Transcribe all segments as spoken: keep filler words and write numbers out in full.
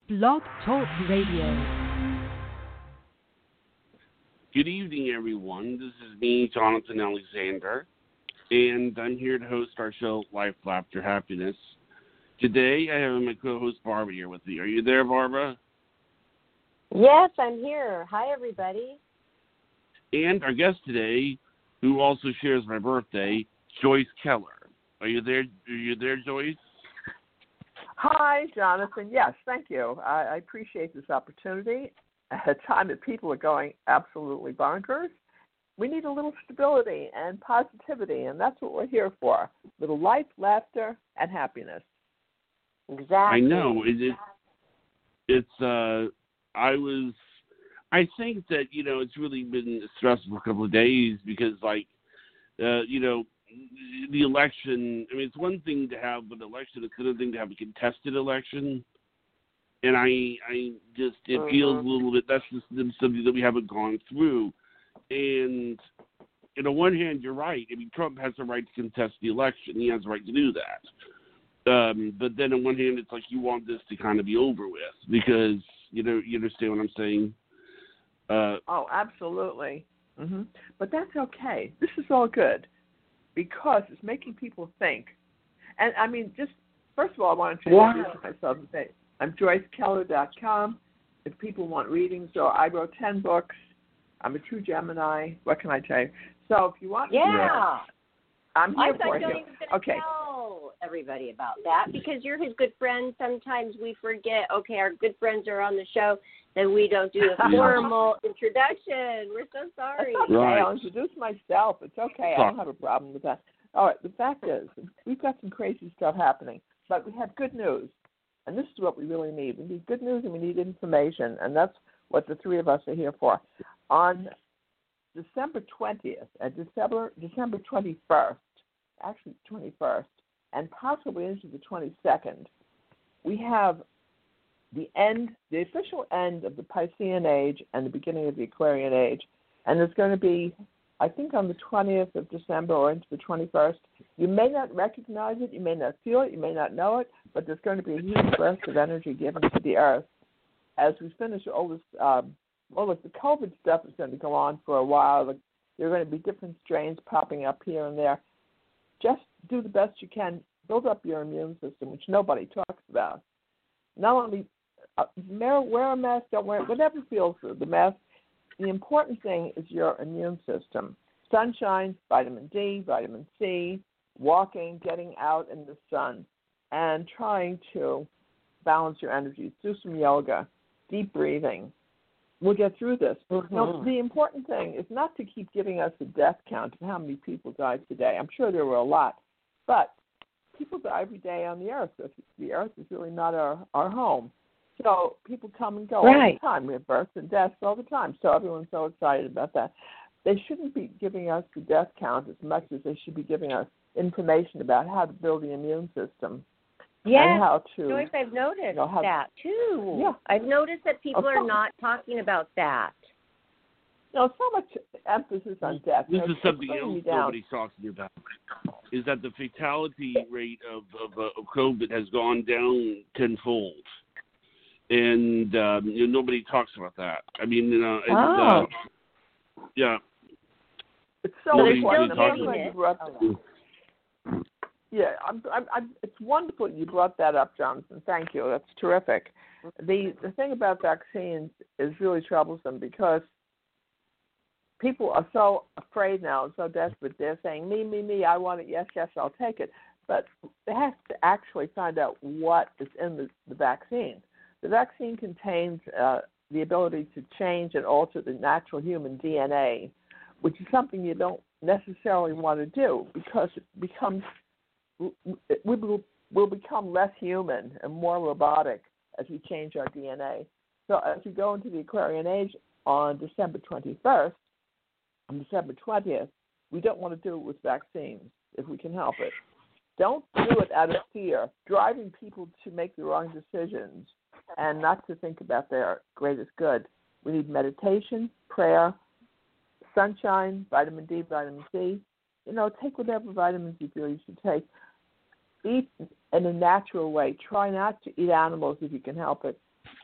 Blog Talk Radio. Good evening, everyone. This is me, Jonathan Alexander, and I'm here to host our show, Life, Laughter, Happiness. Today, I have my co-host, Barbara, here with me. Are you there, Barbara? Yes, I'm here. Hi, everybody. And our guest today, who also shares my birthday, Joyce Keller. Are you there? Are you there, Joyce? Hi, Jonathan. Yes, thank you. I, I appreciate this opportunity. At a time that people are going absolutely bonkers, we need a little stability and positivity, and that's what we're here for. A little life, laughter, and happiness. Exactly. I know. It, it, it's, uh, I was, I think that, you know, it's really been stressful for a couple of days because, like, uh, you know, the election, I mean, it's one thing to have an election, it's another thing to have a contested election. And I, I just, it uh-huh. feels a little bit, that's just something that we haven't gone through. And, on the one hand, you're right. I mean, Trump has the right to contest the election. He has the right to do that. Um, but then on one hand, it's like you want this to kind of be over with because, you know, you understand what I'm saying? Uh, oh, absolutely. Mm-hmm. But that's okay. This is all good because it's making people think. And, I mean, just, first of all, I want to introduce wow. myself and say, I'm Joyce Keller dot com. If people want readings, so I wrote ten books. I'm a true Gemini. What can I tell you? So if you want, yeah, I'm here I for thought you. Johnny was going to okay. tell everybody about that because you're his good friend. Sometimes we forget. Okay, our good friends are on the show, then we don't do a formal introduction. We're so sorry. It's okay. Right. I'll introduce myself. It's okay. I don't have a problem with that. All right. The fact is, we've got some crazy stuff happening, but we have good news. And this is what we really need. We need good news and we need information, and that's what the three of us are here for. On December twentieth and December December twenty-first, actually twenty-first, and possibly into the twenty-second, we have the end, the official end of the Piscean Age and the beginning of the Aquarian Age. And it's going to be, I think, on the twentieth of December or into the twenty-first. You may not recognize it, you may not feel it, you may not know it, but there's going to be a huge burst of energy given to the Earth. As we finish all this, um, all of the COVID stuff is going to go on for a while. There are going to be different strains popping up here and there. Just do the best you can. Build up your immune system, which nobody talks about. Not only uh, wear a mask, don't wear it, whatever feels good, the mask. The important thing is your immune system. Sunshine, vitamin D, vitamin C, walking, getting out in the sun, and trying to balance your energies. Do some yoga, deep breathing. We'll get through this. Mm-hmm. Now, the important thing is not to keep giving us a death count of how many people died today. I'm sure there were a lot, but people die every day on the earth. The earth is really not our, our home. So people come and go right. all the time. We have births and deaths all the time. So everyone's so excited about that. They shouldn't be giving us the death count as much as they should be giving us information about how to build the immune system. Yes, and how to, Joyce, I've noticed you know, how, that too. Yeah. I've noticed that people okay. are not talking about that. No, so much emphasis on death. This you know, is something else nobody's talking about, is that the fatality rate of, of, uh, of COVID has gone down tenfold. And um, you know, nobody talks about that. I mean, you know, it's, oh. uh, yeah. It's so nobody important. Really I'm glad you brought Yeah, I'm, I'm, I'm, it's wonderful you brought that up, Jonathan. Thank you. That's terrific. The the thing about vaccines is really troublesome because people are so afraid now and so desperate. They're saying, me, me, me, I want it, yes, yes, I'll take it. But they have to actually find out what is in the, the vaccine. The vaccine contains uh, the ability to change and alter the natural human D N A, which is something you don't necessarily want to do because it becomes we will will become less human and more robotic as we change our D N A. So as we go into the Aquarian Age on December twenty-first, on December twentieth, we don't want to do it with vaccines if we can help it. Don't do it out of fear, driving people to make the wrong decisions and not to think about their greatest good. We need meditation, prayer, sunshine, vitamin D, vitamin C. You know, take whatever vitamins you feel you should take. Eat in a natural way. Try not to eat animals if you can help it.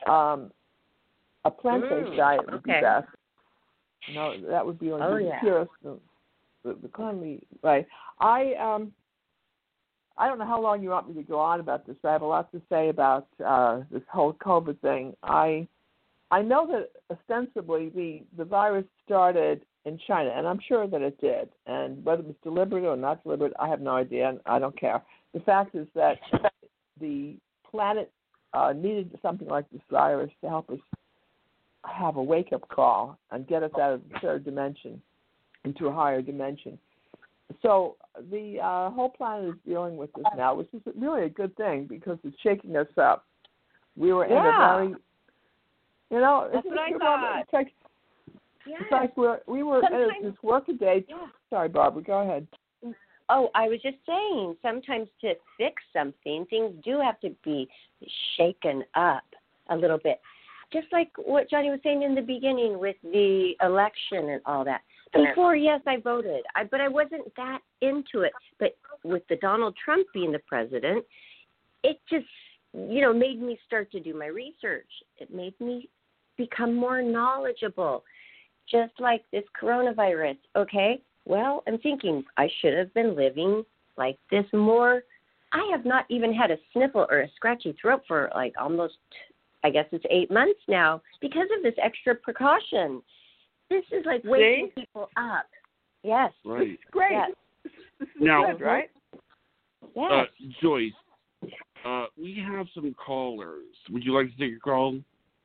Um, a plant-based Mm, diet would okay. be best. No, that would be like Oh, the yeah. purest, the, the, the cleanly way. I um, I don't know how long you want me to go on about this. I have a lot to say about uh, this whole COVID thing. I I know that ostensibly the, the virus started in China, and I'm sure that it did. And whether it was deliberate or not deliberate, I have no idea, and I don't care. The fact is that the planet uh, needed something like this virus to help us have a wake-up call and get us out of the third dimension into a higher dimension. So the uh, whole planet is dealing with this now, which is really a good thing because it's shaking us up. We were Yeah. in a very, you know, That's isn't what I it true, thought. Barbara? It's like, Yes. it's like we're, we were Sometimes- in this work-a-day. Yeah. Sorry, Barbara, go ahead. Oh, I was just saying, sometimes to fix something, things do have to be shaken up a little bit. Just like what Johnny was saying in the beginning with the election and all that. Before, yes, I voted, I, but I wasn't that into it. But with the Donald Trump being the president, it just, you know, made me start to do my research. It made me become more knowledgeable, just like this coronavirus. Okay, well, I'm thinking I should have been living like this more. I have not even had a sniffle or a scratchy throat for like almost, I guess it's eight months now because of this extra precaution. This is like waking See? people up. Yes. Right. It's great. Yes. This, this is Now- good, right? Yes. Uh, Joyce, uh, we have some callers. Would you like to take a call?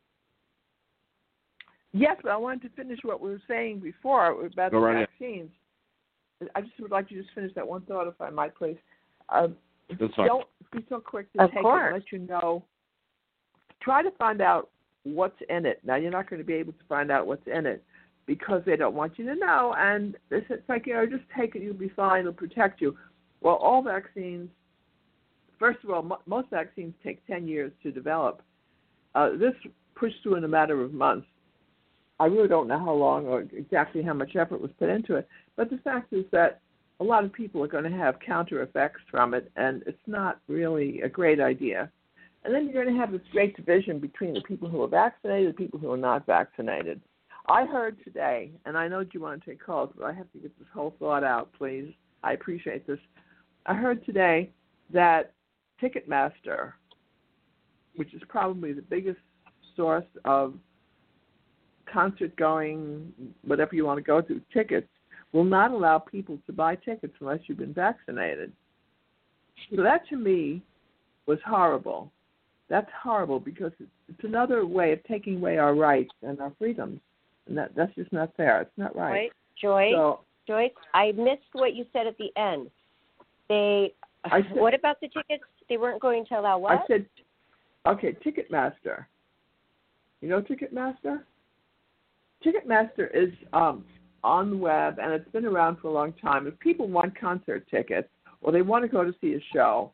Yes, but I wanted to finish what we were saying before about Go the right ahead. vaccines. I just would like to just finish that one thought, if I might, please. Uh, That's fine. Don't be so quick to Of take course. it and let you know. Try to find out what's in it. Now, you're not going to be able to find out what's in it because they don't want you to know. And it's, it's like, you know, just take it, you'll be fine, it'll protect you. Well, all vaccines, first of all, m- most vaccines take ten years to develop. Uh, this pushed through in a matter of months. I really don't know how long or exactly how much effort was put into it, but the fact is that a lot of people are going to have counter effects from it, and it's not really a great idea. And then you're going to have this great division between the people who are vaccinated and the people who are not vaccinated. I heard today, and I know you want to take calls, but I have to get this whole thought out, please. I appreciate this. I heard today that Ticketmaster, which is probably the biggest source of concert-going, whatever you want to go to, tickets, will not allow people to buy tickets unless you've been vaccinated. So that, to me, was horrible. That's horrible because it's, it's another way of taking away our rights and our freedoms, and that, that's just not fair. It's not right. Joy, Joy, So, Joyce, I missed what you said at the end. They, I said- what about the tickets? They weren't going to allow what? I said, okay, Ticketmaster. You know Ticketmaster? Ticketmaster is um, on the web, and it's been around for a long time. If people want concert tickets or they want to go to see a show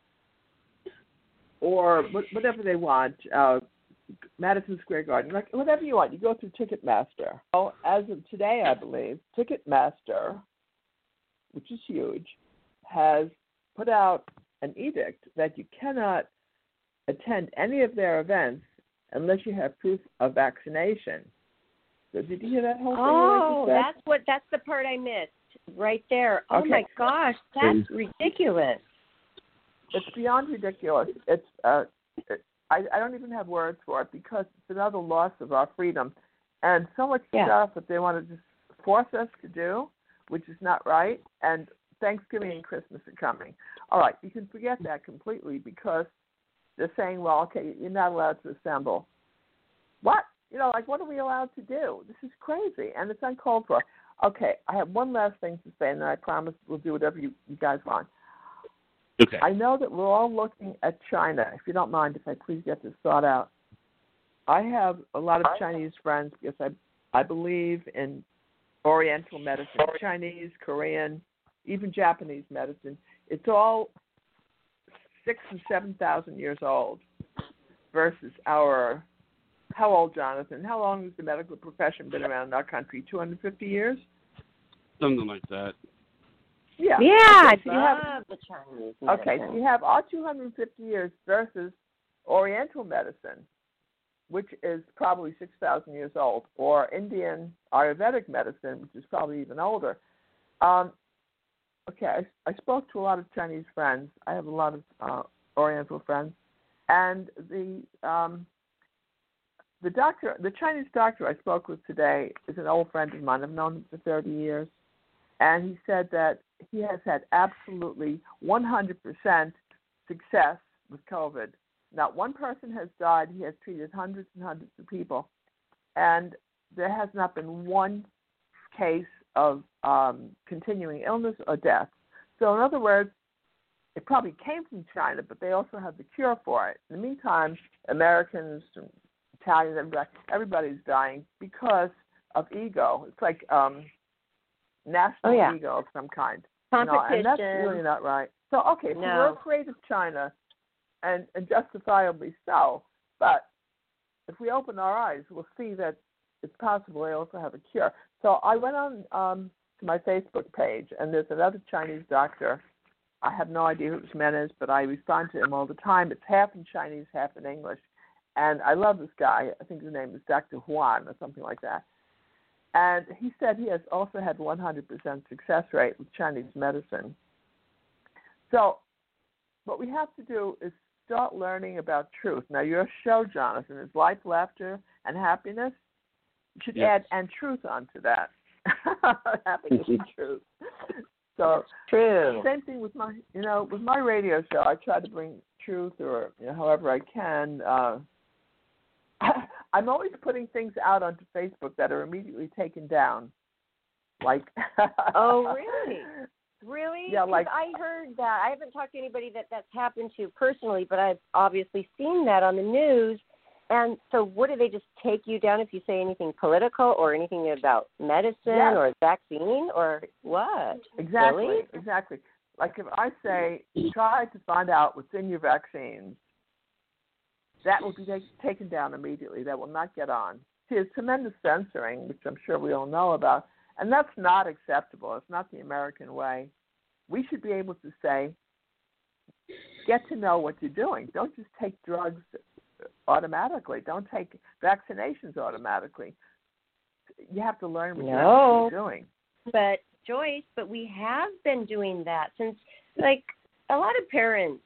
or whatever they want, uh, Madison Square Garden, like whatever you want, you go through Ticketmaster. So as of today, I believe, Ticketmaster, which is huge, has put out an edict that you cannot attend any of their events unless you have proof of vaccination. So did you hear that whole thing? Oh, that I just said? that's what. That's the part I missed right there. Oh Okay. my gosh, that's ridiculous. It's beyond ridiculous. It's uh, it, I, I don't even have words for it because it's another loss of our freedom, and so much Yeah. stuff that they want to just force us to do, which is not right. And Thanksgiving and Christmas are coming. All right, you can forget that completely because they're saying, well, okay, you're not allowed to assemble. What? You know, like, what are we allowed to do? This is crazy, and it's uncalled for. Okay, I have one last thing to say, and then I promise we'll do whatever you, you guys want. Okay. I know that we're all looking at China. If you don't mind, if I please get this thought out. I have a lot of Chinese friends because I, I believe in Oriental medicine, Chinese, Korean, even Japanese medicine. It's all six and seven thousand years old versus our. How old, Jonathan? How long has the medical profession been around in our country? Two hundred fifty years. Something like that. Yeah. Yeah, Okay, so I you have, love the Chinese. okay, medicine. so you have our two hundred fifty years versus Oriental medicine. which is probably six thousand years old, or Indian Ayurvedic medicine, which is probably even older. Um, okay, I, I spoke to a lot of Chinese friends. I have a lot of uh, Oriental friends, and the um, the doctor, the Chinese doctor I spoke with today, is an old friend of mine. I've known him for thirty years, and he said that he has had absolutely one hundred percent success with COVID. Not one person has died. He has treated hundreds and hundreds of people, and there has not been one case of um, continuing illness or death. So in other words, it probably came from China, but they also have the cure for it. In the meantime, Americans, Italians, everybody, everybody's dying because of ego. It's like um, national oh, yeah. ego of some kind. Competition. You know, and that's really not right. So, okay, so no. we're afraid of China, and, and justifiably so. But if we open our eyes, we'll see that it's possible they also have a cure. So I went on um, to my Facebook page, and there's another Chinese doctor. I have no idea who this man is, but I respond to him all the time. It's half in Chinese, half in English. And I love this guy. I think his name is Doctor Huan or something like that. And he said he has also had one hundred percent success rate with Chinese medicine. So what we have to do is start learning about truth. Now, your show, Jonathan, is Life, Laughter, and Happiness. You should yes. add and truth onto that. Happiness and truth. So true. Same thing with my, you know, with my radio show. I try to bring truth, or you know, however I can. Uh, I'm always putting things out onto Facebook that are immediately taken down. Like. Oh, really? Really? Yeah, like I heard that. I haven't talked to anybody that that's happened to personally, but I've obviously seen that on the news. And so what do they just take you down if you say anything political or anything about medicine yes. or vaccine or what? Exactly, really? exactly. Like if I say, try to find out what's in your vaccines, that will be take, taken down immediately. That will not get on. See, there's tremendous censoring, which I'm sure we all know about, and that's not acceptable. It's not the American way. We should be able to say, get to know what you're doing. Don't just take drugs automatically. Don't take vaccinations automatically. You have to learn what no. you're doing. But, Joyce, but we have been doing that since, like, a lot of parents,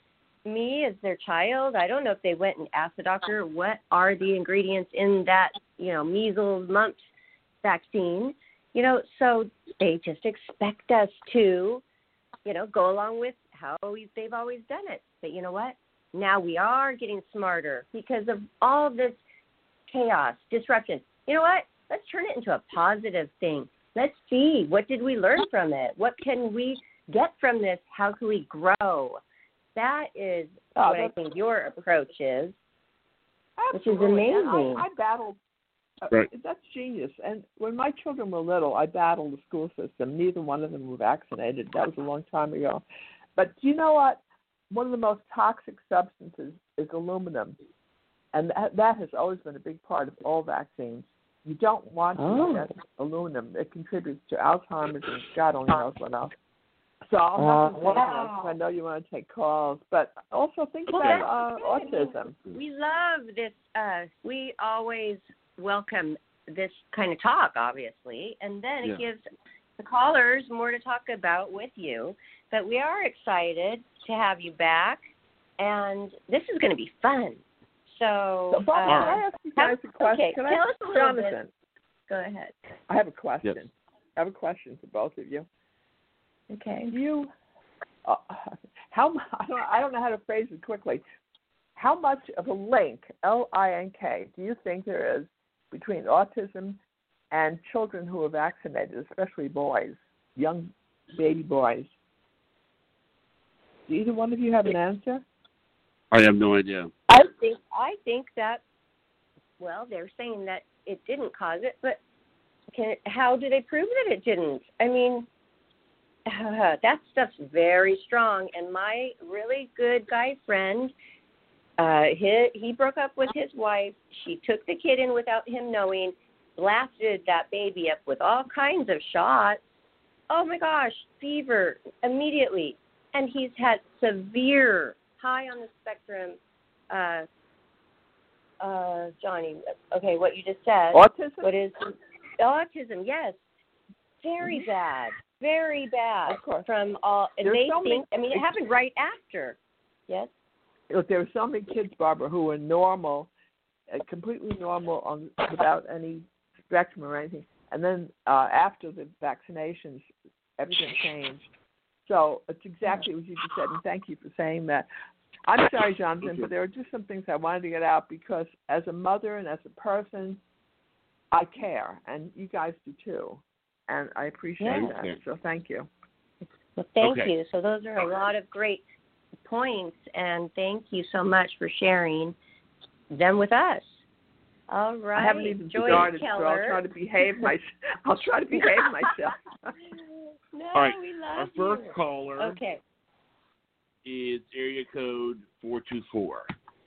me as their child, I don't know if they went and asked the doctor what are the ingredients in that, you know, measles, mumps vaccine, you know, so they just expect us to, you know, go along with how they've always done it. But you know what? Now we are getting smarter because of all this chaos, disruption. You know what? Let's turn it into a positive thing. Let's see, what did we learn from it? What can we get from this? How can we grow? That is oh, what I think your approach is, which is absolutely. amazing. I, I battled. Uh, right. That's genius. And when my children were little, I battled the school system. Neither one of them were vaccinated. That was a long time ago. But do you know what? One of the most toxic substances is aluminum, and that, that has always been a big part of all vaccines. You don't want to oh. get aluminum. It contributes to Alzheimer's and God only knows what else. So I'm Uh, not going to say anything else. I know you want to take calls, but also think Well, about uh, autism. We love this. Uh, we always welcome this kind of talk, obviously, and then Yeah. it gives the callers more to talk about with you. But we are excited to have you back, and this is going to be fun. So, So, Bob, uh, can I ask you guys a question? okay, Can tell I, us a little Jonathan, bit. Go ahead. I have a question. Yes. I have a question for both of you. Okay. Do you, uh, how I don't, I don't know how to phrase it quickly. How much of a link, L I N K, do you think there is between autism and children who are vaccinated, especially boys, young baby boys? Do either one of you have an answer? I have no idea. I think I think that. Well, they're saying that it didn't cause it, but can, how do they prove that it didn't? I mean, uh, that stuff's very strong. And my really good guy friend, uh, he, he broke up with his wife. She took the kid in without him knowing, blasted that baby up with all kinds of shots. Oh, my gosh, fever immediately. And he's had severe, high on the spectrum uh, uh, Johnny. Okay, what you just said. Autism? What is autism? Yes, very mm-hmm. bad, very bad. Of course. From all, and There's they so think. many, I mean, it happened right after. Yes. Look, there were so many kids, Barbara, who were normal, uh, completely normal, on without any spectrum or anything, and then uh, after the vaccinations, everything changed. So it's exactly what you just said, and thank you for saying that. I'm sorry, Jonathan, but there are just some things I wanted to get out because as a mother and as a person, I care, and you guys do too, and I appreciate yeah. that. So thank you. Well, thank okay. you. So those are a lot of great points, and thank you so much for sharing them with us. All right, I haven't even Joyce started, Keller. so I'll try to behave myself. I'll try to behave myself. No, All right, we love our first you. caller Okay. is area code four two four.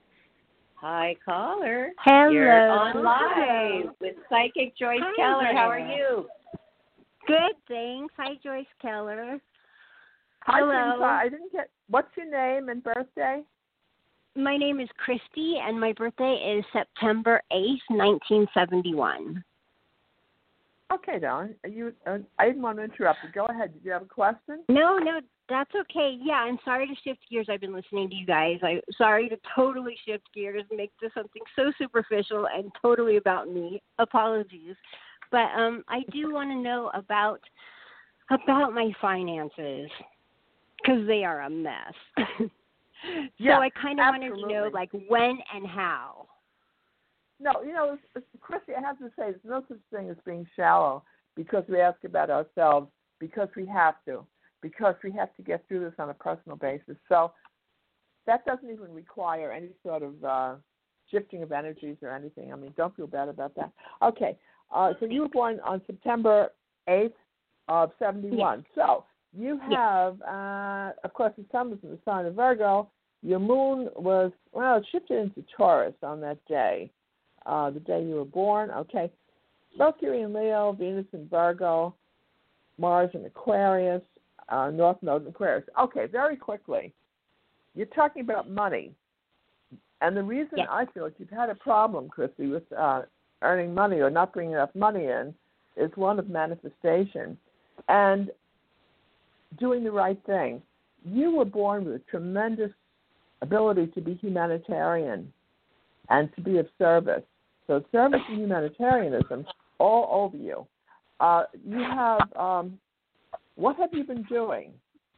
Hi, caller. Hello. You're on live with Psychic Joyce Hi Keller. there. How are you? Good, thanks. Hi, Joyce Keller. Hi, Hello. Princess. I didn't get. What's your name and birthday? My name is Christy, and my birthday is September eighth, nineteen seventy-one. Okay, darling. You, uh, I didn't want to interrupt you. Go ahead. Did you have a question? No, no, that's okay. Yeah, I'm sorry to shift gears. I've been listening to you guys. I'm sorry to totally shift gears and make this something so superficial and totally about me. Apologies. But um, I do want to know about about my finances because they are a mess. so yeah, I kind of wanted to know, like, when and how. No, you know, Chrissy, I have to say, there's no such thing as being shallow because we ask about ourselves, because we have to, because we have to get through this on a personal basis. So that doesn't even require any sort of uh, shifting of energies or anything. I mean, don't feel bad about that. Okay, uh, so you were born on September eighth of seventy-one. Yes. So you have, yes. uh, of course, the sun was in the sign of Virgo. Your moon was, well, it shifted into Taurus on that day. Uh, the day you were born, okay. Mercury in Leo, Venus in Virgo, Mars in Aquarius, uh, North Node in Aquarius. Okay, very quickly, you're talking about money. And the reason yes. I feel like you've had a problem, Chrissy, with uh, earning money or not bringing enough money in is one of manifestation and doing the right thing. You were born with a tremendous ability to be humanitarian and to be of service. So service and humanitarianism all over you. Uh, you have, um, what have you been doing?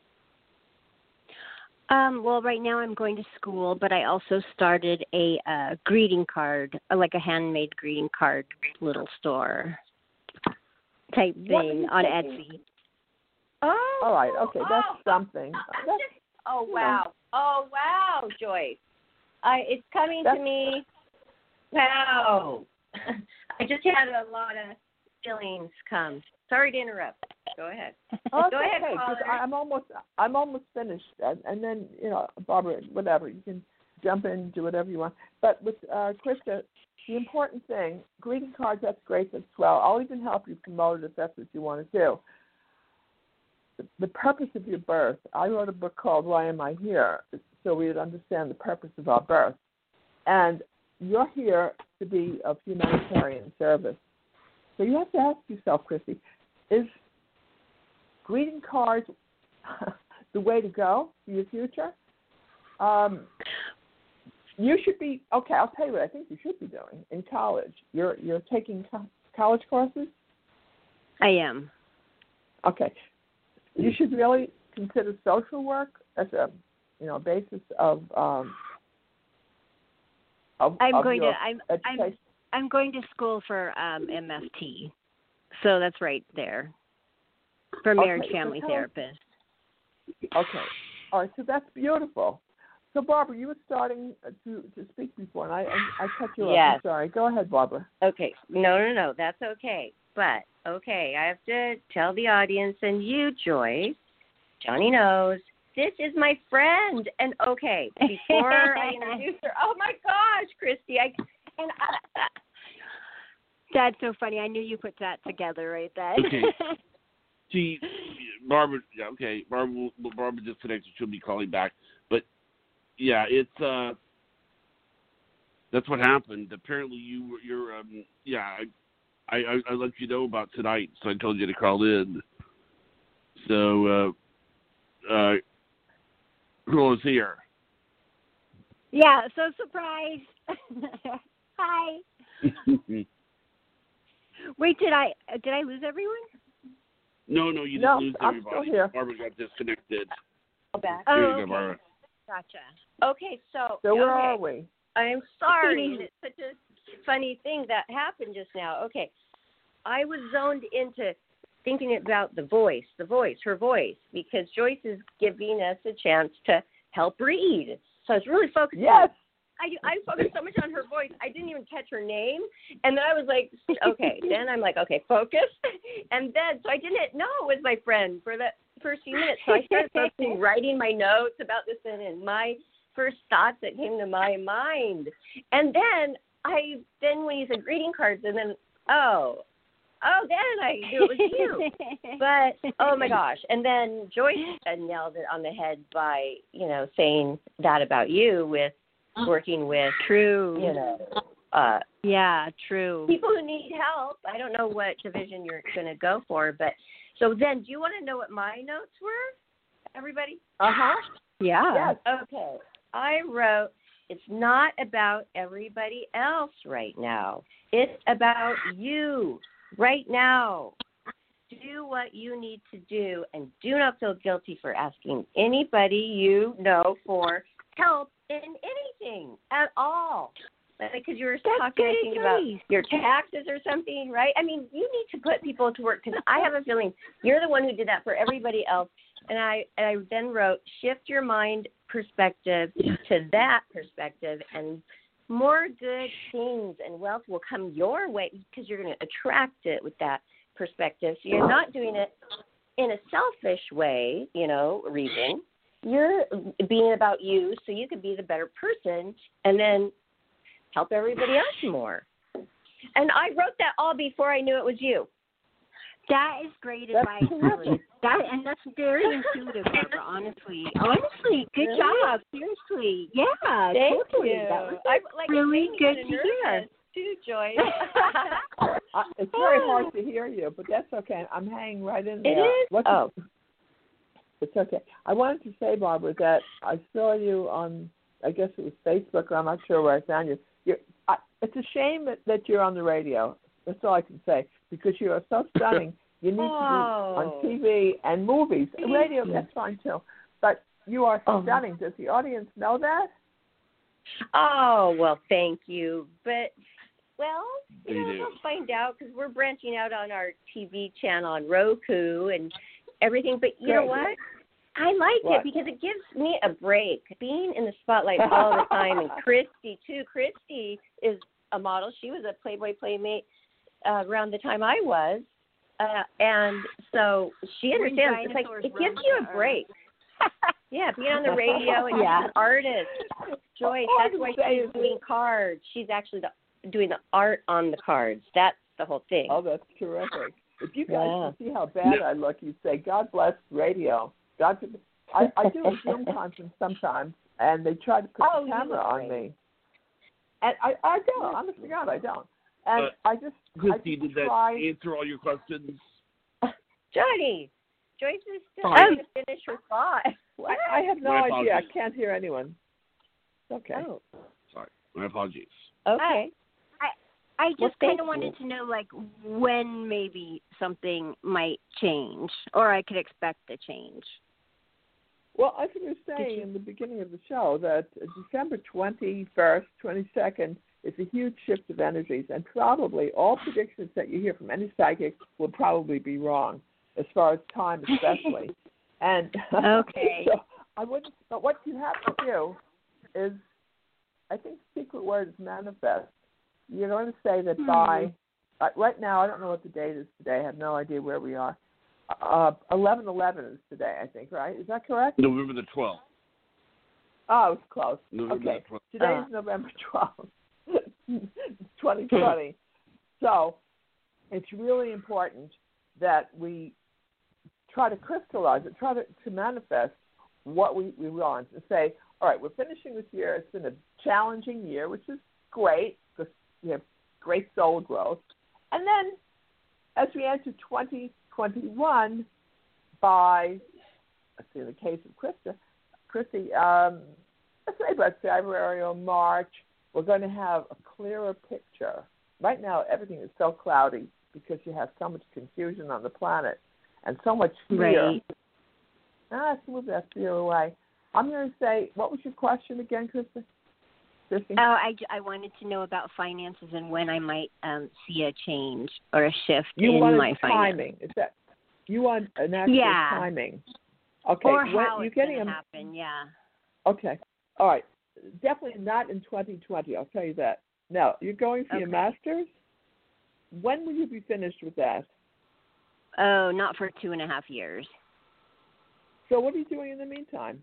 Um, well, right now I'm going to school, but I also started a uh, greeting card, uh, like a handmade greeting card little store type thing on Etsy. Oh, all right, okay, that's oh, something. That's, oh, wow. Know. Oh, wow, Joyce. I, it's coming that's, to me. Wow. I just had a lot of feelings come. Sorry to interrupt. Go ahead. Oh, Go ahead, okay, caller. I'm almost, I'm almost finished, and, and then you know, Barbara, whatever, you can jump in and do whatever you want. But with uh, Krista, the important thing, greeting cards, that's great, that's swell. I'll even help you promote it if that's what you want to do. The, the purpose of your birth. I wrote a book called Why Am I Here? So we would understand the purpose of our birth, and you're here to be of humanitarian service. So you have to ask yourself, Christy, is greeting cards the way to go for your future? Um, you should be, okay, I'll tell you what I think you should be doing in college. You're you're taking co- college courses? I am. Okay. You should really consider social work as a, you know, basis of um, Of, I'm of going to. your I'm. education. I'm. I'm going to school for um, M F T, so that's right there for marriage okay, family so therapist. Okay, all right. So that's beautiful. So Barbara, you were starting to to speak before, and I I, I cut you off. Yes. I'm sorry. Go ahead, Barbara. Okay. No, no, no. That's okay. But, okay, I have to tell the audience and you, Joyce, Johnny knows, this is my friend. And, okay, before I introduce her, oh, my gosh, Christy. I, and I, That's so funny. I knew you put that together right then. Okay. See, Barbara, okay, Barbara, Barbara just connected. She'll be calling back. But, yeah, it's, uh, that's what happened. Apparently, you were you're um yeah. I, I I let you know about tonight, so I told you to call in. So uh, uh, who was here? Yeah, so surprised. Hi. Wait, did I did I lose everyone? No, no, you didn't no, lose I'm everybody. Still here. Barbara got disconnected. Go back. Oh, Here you okay. go, Barbara. Gotcha. Okay, so So where okay. are we? I'm sorry. It's such a funny thing that happened just now. Okay, I was zoned into thinking about the voice, the voice, her voice, because Joyce is giving us a chance to help read. So I was really focused. Yes. I, I focused so much on her voice, I didn't even catch her name. And then I was like, okay. Then I'm like, okay, focus. And then, so I didn't know it was my friend for the first few minutes. So I started focusing, writing my notes about this and my first thoughts that came to my mind. And then I, then when you said greeting cards, and then, oh, oh, then I knew it was you. But, oh, my gosh. And then Joyce nailed it on the head by, you know, saying that about you with working with, True. you know, uh, yeah, true. people who need help. I don't know what division you're going to go for, but so then do you want to know what my notes were, everybody? Uh-huh. Yeah. Yes. Okay. I wrote, it's not about everybody else right now. It's about you right now. Do what you need to do, and do not feel guilty for asking anybody you know for help in anything at all. Because you were That's talking, I think, about advice. your taxes or something, right? I mean, you need to put people to work, because I have a feeling you're the one who did that for everybody else. And I, and I then wrote, shift your mind perspective to that perspective, and more good things and wealth will come your way because you're going to attract it with that perspective. So you're not doing it in a selfish way, you know, reason. You're being about you so you could be the better person and then help everybody else more. And I wrote that all before I knew it was you. That is great That's advice, really. That and that's very intuitive, Barbara. Honestly, honestly, good Really? job. Seriously, yeah, Thank totally. you. That was I, like, really it made me good kinda to hear. nervous too, Joyce. I, it's very hard to hear you, but that's okay. I'm hanging right in It there. is? What's Oh. It's okay. I wanted to say, Barbara, that I saw you on, I guess it was Facebook, or I'm not sure where I found you. You're, I, it's a shame that, that you're on the radio. That's all I can say, because you are so stunning. You need Oh. to be on T V and movies. Thank Radio, you. that's fine too. But you are Oh. stunning. Does the audience know that? Oh, well, thank you. But, well, you They know, do. we'll find out because we're branching out on our T V channel on Roku and everything. But you know Good. what? I like What? it because it gives me a break. Being in the spotlight all the time, and Christy, too. Christy is a model. She was a Playboy Playmate uh, around the time I was. Uh, and so she When understands. It's like, dinosaurs it gives roamed you the a earth. break. Yeah, being on the radio and Yeah. she's an artist. Joyce, All I that's can why say she's is- doing cards. She's actually the, doing the art on the cards. That's the whole thing. Oh, that's terrific. If you guys Yeah. could see how bad I look, you'd say, God bless radio. God, I, I do a Zoom conference sometimes, and they try to put Oh, the you camera look on great. me. And I, I don't. Honest to God, I don't. And Uh, I just, I Christy, just did that try. answer all your questions? Johnny, Joyce is still Sorry. trying to finish her thought. What? I, I have no My idea. I apologies. can't hear anyone. Okay. Oh, Sorry, my apologies. okay. I Well, just kind thank of wanted you. to know, like, when maybe something might change, or I could expect a change. Well, as we were saying you- in the beginning of the show, that December twenty-first, twenty-second is a huge shift of energies, and probably all predictions that you hear from any psychic will probably be wrong, as far as time especially. And Okay. so I wouldn't. But what you have to do is, I think the secret word is manifest. You're going to say that Hmm. by uh, right now, I don't know what the date is today. I have no idea where we are. Uh, eleven eleven is today, I think, right? Is that correct? November the twelfth. Oh, it's close. November Okay. the twelfth. Today Uh. is November twelfth, twenty twenty. So it's really important that we try to crystallize it, try to, to manifest what we, we want, and say, all right, we're finishing this year. It's been a challenging year, which is great because you have great soul growth. And then as we enter twenty twenty-one, by, let's see, in the case of Krista, Christy, um, let's say about February or March, we're going to have a clearer picture. Right now, everything is so cloudy because you have so much confusion on the planet and so much fear. Right. Ah, let's move that fear away. I'm going to say, what was your question again, Krista? Christy? Oh, I, I wanted to know about finances and when I might um, see a change or a shift you in wanted my finances. timing. Is that you want an actual Yeah. timing? Okay. Or when, how you're it's getting going to a, happen, yeah. Okay. All right. Definitely not in twenty twenty. I'll tell you that. Now, you're going for Okay. your master's. When will you be finished with that? Oh, not for two and a half years. So what are you doing in the meantime?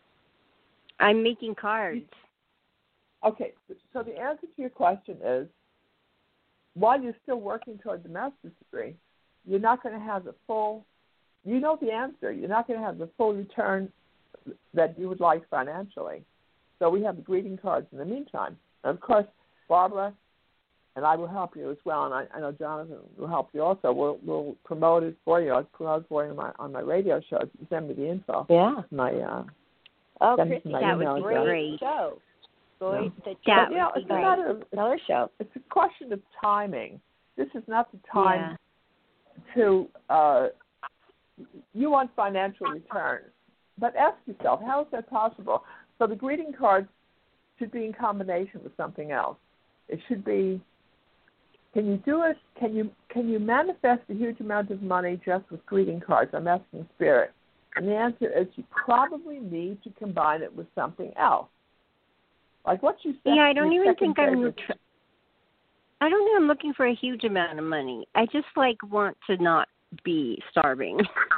I'm making cards. Okay. So the answer to your question is, while you're still working toward the master's degree, you're not going to have the full, you know the answer, you're not going to have the full return that you would like financially. So we have the greeting cards in the meantime. And of course, Barbara and I will help you as well, and I, I know Jonathan will help you also. We'll, we'll promote it for you. I'll promote it for you on my, on my radio show. You send me the info. Yeah. My, uh, Oh, send Christy, my that email would be address. great. show. Going Yeah. to That But, you know, would it's be a great. matter of, another show. it's a question of timing. This is not the time Yeah. to, uh, you want financial return. But ask yourself, how is that possible? So the greeting cards should be in combination with something else. It should be, can you do it, can you can you manifest a huge amount of money just with greeting cards? I'm asking Spirit. And the answer is you probably need to combine it with something else. Like what you said. Yeah, I don't even think I'm. Tr- I don't think I'm looking for a huge amount of money. I just like want to not be starving.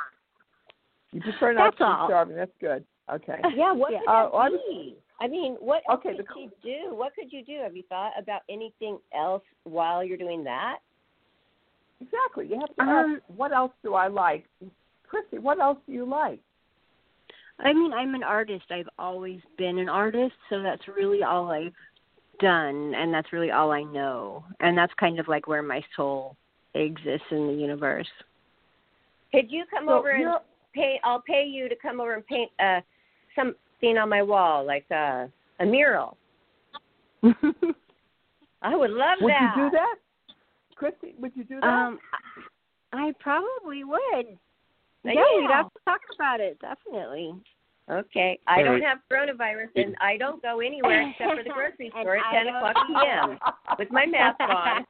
You prefer not That's to be all. starving. That's good. Okay. Yeah, what Yeah. could Uh, that well, I be? I mean, what else Okay, could the- you do? What could you do? Have you thought about anything else while you're doing that? Exactly. You have to Um, ask, what else do I like? Chrissy, what else do you like? I mean, I'm an artist. I've always been an artist, so that's really all I've done, and that's really all I know. And that's kind of like where my soul exists in the universe. Could you come So over and you're- pay? I'll pay you to come over and paint uh, something on my wall, like uh, a mural. I would love Would that. you do that? Chrissy, would you do that? um, I probably would. Yeah. Yeah, we'd have to talk about it, definitely. Okay. I All don't right. have coronavirus, and I don't go anywhere except for the grocery And store at I ten don't o'clock p.m. with my mask on.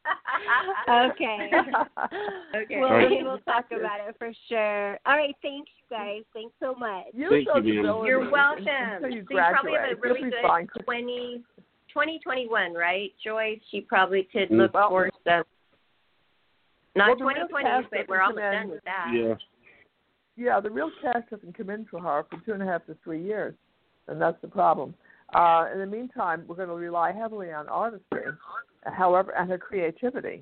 Okay. Okay. Well, All right. we will talk about it for sure. All right, thanks, you guys. Thanks so much. Use Thank you, those ma'am. abilities You're welcome. Until you So you probably graduate. have a really You'll be good fine. twenty, twenty twenty-one, right, Joyce? She probably could Mm. look Well- for some. Well, Not the twenty real twenty, test but that we're can almost come in done with that. Yeah. Yeah, the real cash doesn't come in for her for two and a half to three years, and that's the problem. Uh, in the meantime, we're going to rely heavily on artistry, however, and her creativity.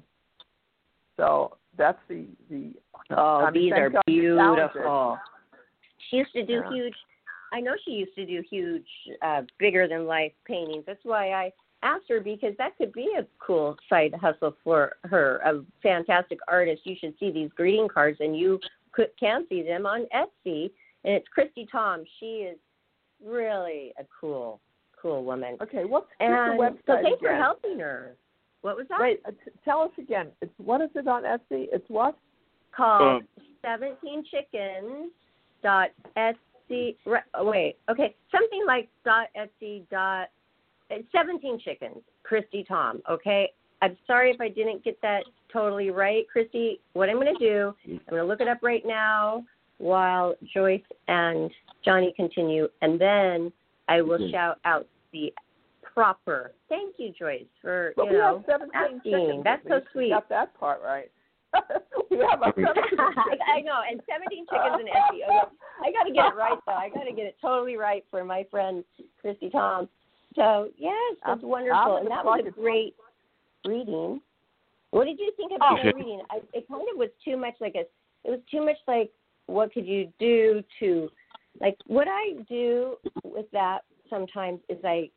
So that's the the. Oh, I mean, these thank are God you're talented. beautiful. She used to do Yeah. huge. I know she used to do huge, uh, bigger than life paintings. That's why I asked her, because that could be a cool side hustle for her. A fantastic artist. You should see these greeting cards, and you could, can see them on Etsy. And it's Christy Tom. She is really a cool, cool woman. Okay, what's, what's And the website so thanks again? for helping her. What was that? Wait, uh, t- tell us again. It's what is it on Etsy? It's what? Called Um, seventeen chickens dot Etsy. Right, oh, wait, okay, something like dot Etsy dot it's seventeen chickens. Christy Tom. Okay, I'm sorry if I didn't get that totally right, Christy. What I'm going to do, I'm going to look it up right now while Joyce and Johnny continue, and then I will Okay. shout out the proper. Thank you, Joyce, for But you we know have seventeen asking. chickens. That's at so least. We sweet. got that part right. we have a seventeen I know, and seventeen chickens in Etsy. Okay. I got to get it right, though. I got to get it totally right for my friend Christy Tom. So, yes, that's I'm- wonderful. I'm And that gonna was a plug it. great reading. What did you think about Okay. my reading? I, it kind of was too much like a, it was too much like, what could you do to, like, what I do with that sometimes is I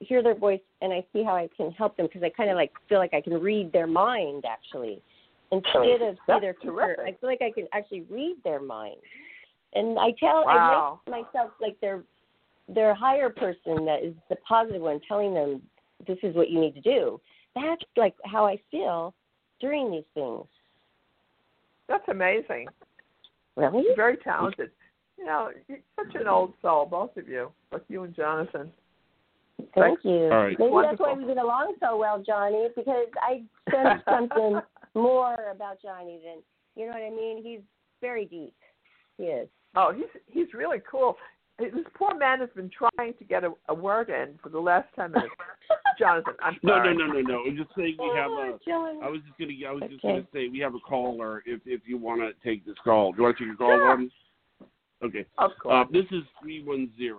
hear their voice and I see how I can help them because I kind of like feel like I can read their mind actually instead of see their future. I feel like I can actually read their mind, and I tell wow. I make myself like their their higher person that is the positive one, telling them this is what you need to do. That's like how I feel during these things. That's amazing. Really? You're very talented. You know, you're such an old soul, both of you, like you and Jonathan. Thank you. All right. Maybe Wonderful. that's why we get along so well, Johnny, because I sense something more about Johnny than, you know what I mean? He's very deep. He is. Oh, he's he's really cool. This poor man has been trying to get a, a word in for the last ten minutes. Jonathan, I'm No, sorry. no, no, no, no. I'm just saying we have a. Oh, John. I was just gonna. I was Okay. just gonna say we have a caller. If if you want to take this call, do you want to take a call Sure. on? Okay. Of course. Uh, this is three one zero.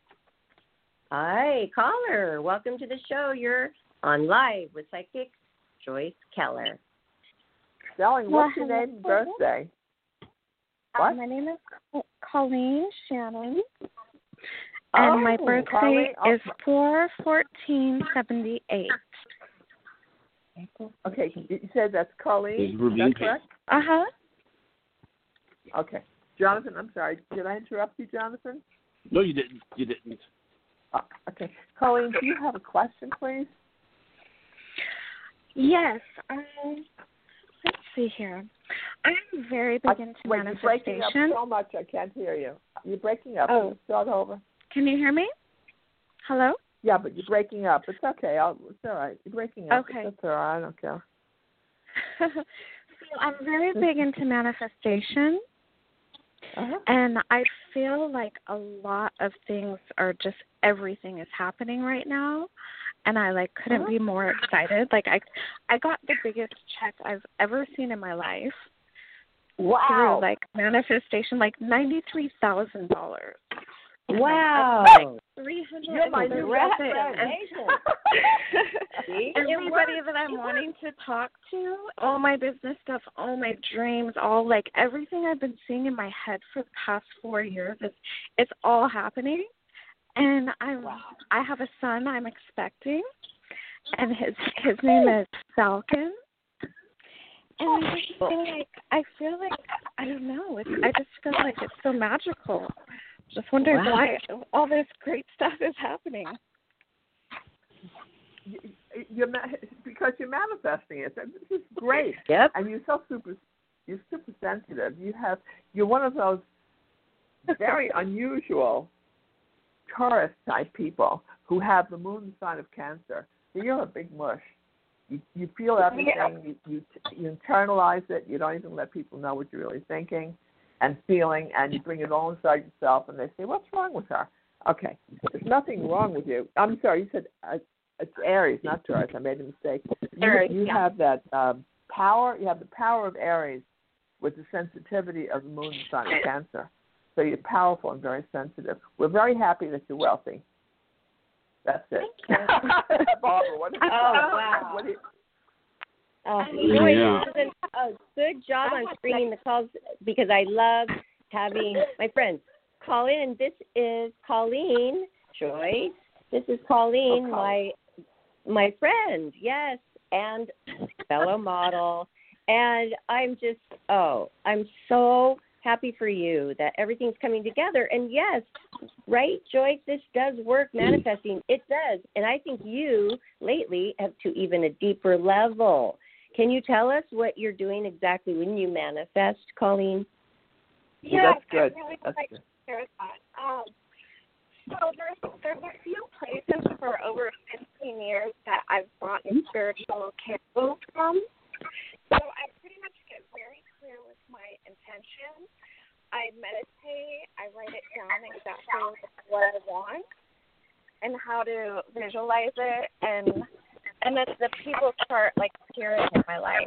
Hi, caller. Welcome to the show. You're on live with Psychic Joyce Keller. Darling, what's your Well, name and birthday? Uh, What? my name is Colleen Shannon, and Oh, my birthday Colleen. Oh, is four fourteen seventy eight. okay, you said that's Colleen. Is Is that correct? Uh huh. Okay. Jonathan, I'm sorry. Did I interrupt you, Jonathan? No, you didn't. You didn't. Uh, okay. Colleen, do you have a question, please? Yes. Um. Let's see here. I'm very big into Wait, you're breaking up manifestation. so much I can't hear you. You're breaking up. Oh. Can you start over? Can you hear me? Hello. Yeah, but you're breaking up. It's okay. I'll, it's all right. You're breaking up. Okay. It's all right. I don't care. So I'm very big into manifestation. Uh-huh. And I feel like a lot of things are just everything is happening right now, and I like couldn't Uh-huh. be more excited. Like I, I got the biggest check I've ever seen in my life Wow. through like manifestation, like ninety three thousand dollars. Wow. Three hundred. You're my new best friend. See? Everybody that I'm wanting to talk to, all my business stuff, all my dreams, all like everything I've been seeing in my head for the past four years, it's it's all happening. And I'm Wow. I have a son I'm expecting, and his his name is Falcon. And I just feel like I feel like I don't know. It's, I just feel like it's so magical. Just wondering Wow. why all this great stuff is happening. You, you're ma- because you're manifesting it. This is great. Yep. And you're so super. You're super sensitive. You have. You're one of those very unusual Taurus type people who have the moon sign of Cancer. So you're a big mush. You, you feel everything. Yeah. You, you you internalize it. You don't even let people know what you're really thinking and feeling, and you bring it all inside yourself. And they say, "What's wrong with her?" Okay, there's nothing wrong with you. I'm sorry. You said uh, it's Aries, not Taurus. I made a mistake. You, Aries, you yeah. have that um, power. You have the power of Aries with the sensitivity of the moon sign of Cancer. So you're powerful and very sensitive. We're very happy that you're wealthy. That's it. Barbara, what do you, Oh, wow. What do you, Uh, Yeah. Joyce, you're doing a good job on screening the calls because I love having my friends call in. And this is Colleen, Joyce. This is Colleen, Oh, Colleen. my my friend, yes, and fellow model. And I'm just, oh, I'm so happy for you that everything's coming together. And yes, right, Joyce, this does work, manifesting. It does. And I think you lately have to even a deeper level. Can you tell us what you're doing exactly when you manifest, Colleen? Yeah, that's good. I really That's like good. to share that. Um, so there's there's a few places for over fifteen years that I've bought spiritual candles from. So I pretty much get very clear with my intention. I meditate. I write it down exactly what I want and how to visualize it, and and then the people start like appearing in my life.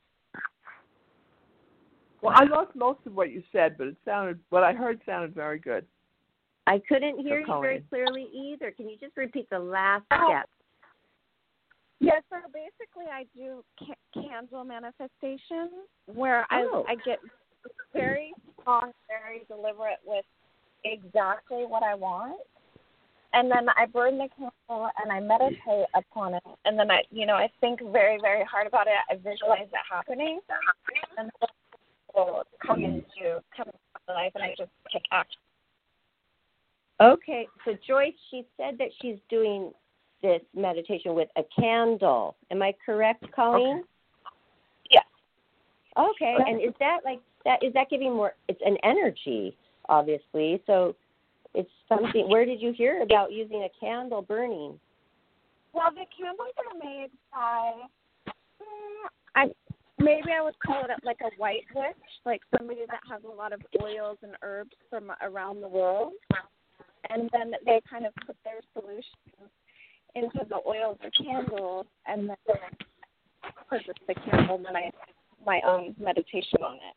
Well, I lost most of what you said, but it sounded what I heard sounded very good. I couldn't hear So, you very Colleen. clearly either. Can you just repeat the last Oh. step? Yeah, so basically I do ca- candle manifestation where Oh. I I get very strong, very deliberate with exactly what I want, and then I burn the candle candle and I meditate upon it, and then I, you know, I think very, very hard about it. I visualize it happening, and then it will come into come into my life, and I just take action. Okay, so Joyce, she said that she's doing this meditation with a candle. Am I correct, Colleen? Okay. Yes. Okay, and is that like that? Is that giving more? It's an energy, obviously. So it's something. Where did you hear about using a candle burning? Well, the candles are made by. Mm, I maybe I would call it like a white witch, like somebody that has a lot of oils and herbs from around the world. And then they kind of put their solutions into the oils or candles, and then purchase the candle, and then I my own meditation on it.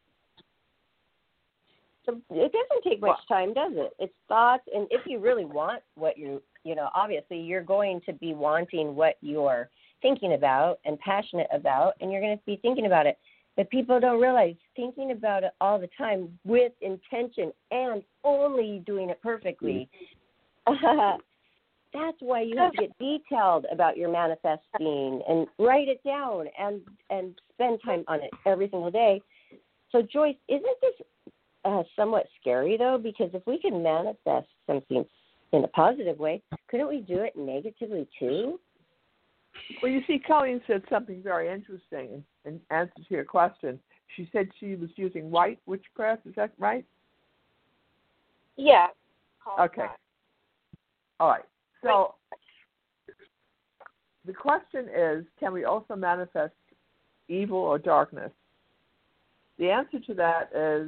So it doesn't take much time, does it? It's thoughts, and if you really want what you, you know, obviously you're going to be wanting what you're thinking about and passionate about, and you're going to be thinking about it. But people don't realize thinking about it all the time with intention and only doing it perfectly. Uh, that's why you have to get detailed about your manifesting and write it down and, and spend time on it every single day. So, Joyce, isn't this uh, somewhat scary, though? Because if we can manifest something in a positive way, couldn't we do it negatively, too? Well, you see, Colleen said something very interesting in answer to your question. She said she was using white witchcraft. Is that right? Yeah. Okay. That. All right. So the question is, can we also manifest evil or darkness? The answer to that is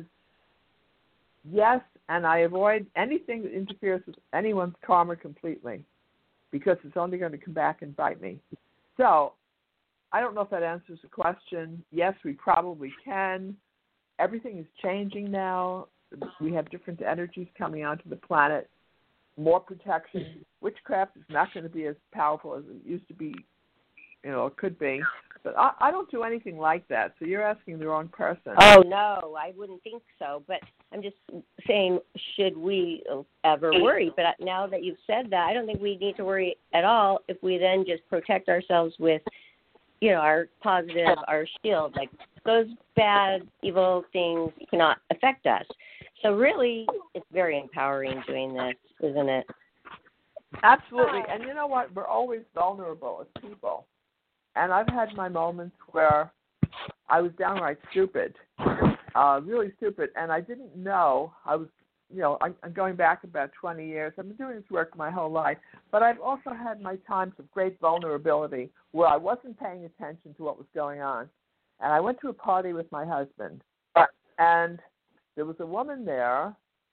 yes, and I avoid anything that interferes with anyone's karma completely, because it's only going to come back and bite me. So I don't know if that answers the question. Yes, we probably can. Everything is changing now. We have different energies coming onto the planet, more protection. Witchcraft is not going to be as powerful as it used to be, you know, it could be. But I, I don't do anything like that, so you're asking the wrong person. Oh, no, I wouldn't think so. But I'm just saying, should we ever worry? But now that you've said that, I don't think we need to worry at all if we then just protect ourselves with, you know, our positive, our shield. Like, those bad, evil things cannot affect us. So really, it's very empowering doing this, isn't it? Absolutely. And you know what? We're always vulnerable as people. And I've had my moments where I was downright stupid, uh, really stupid, and I didn't know. I was, you know, I, I'm going back about twenty years. I've been doing this work my whole life, but I've also had my times of great vulnerability where I wasn't paying attention to what was going on. And I went to a party with my husband, and there was a woman there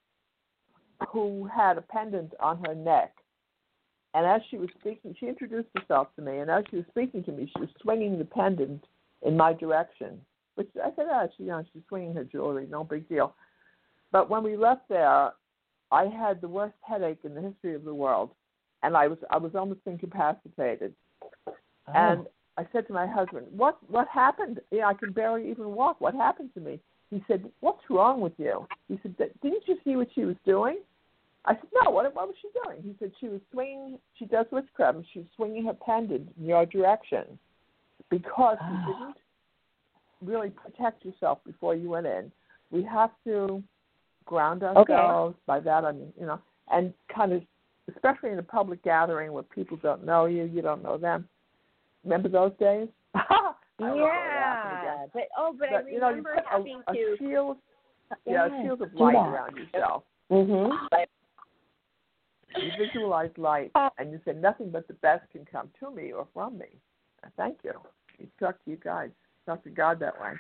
who had a pendant on her neck. And as she was speaking, she introduced herself to me, and as she was speaking to me, she was swinging the pendant in my direction, which I said, oh, she, you know, she's swinging her jewelry, no big deal. But when we left there, I had the worst headache in the history of the world, and I was I was almost incapacitated. Oh. And I said to my husband, what what happened? Yeah, I can barely even walk. What happened to me? He said, what's wrong with you? He said, didn't you see what she was doing? I said, no, what, what was she doing? He said, she was swinging, she does witchcraft, and she was swinging her pendant in your direction because you didn't really protect yourself before you went in. We have to ground ourselves. Okay. By that I mean, you know, and kind of, especially in a public gathering where people don't know you, you don't know them. Remember those days? Yeah, but oh, but, but I remember you know, you put having a, to a shield, yeah, a shield of light around yourself. Mm-hmm. You visualize light, and you say nothing but the best can come to me or from me. Thank you. You talk to you guys. Talk to God that way.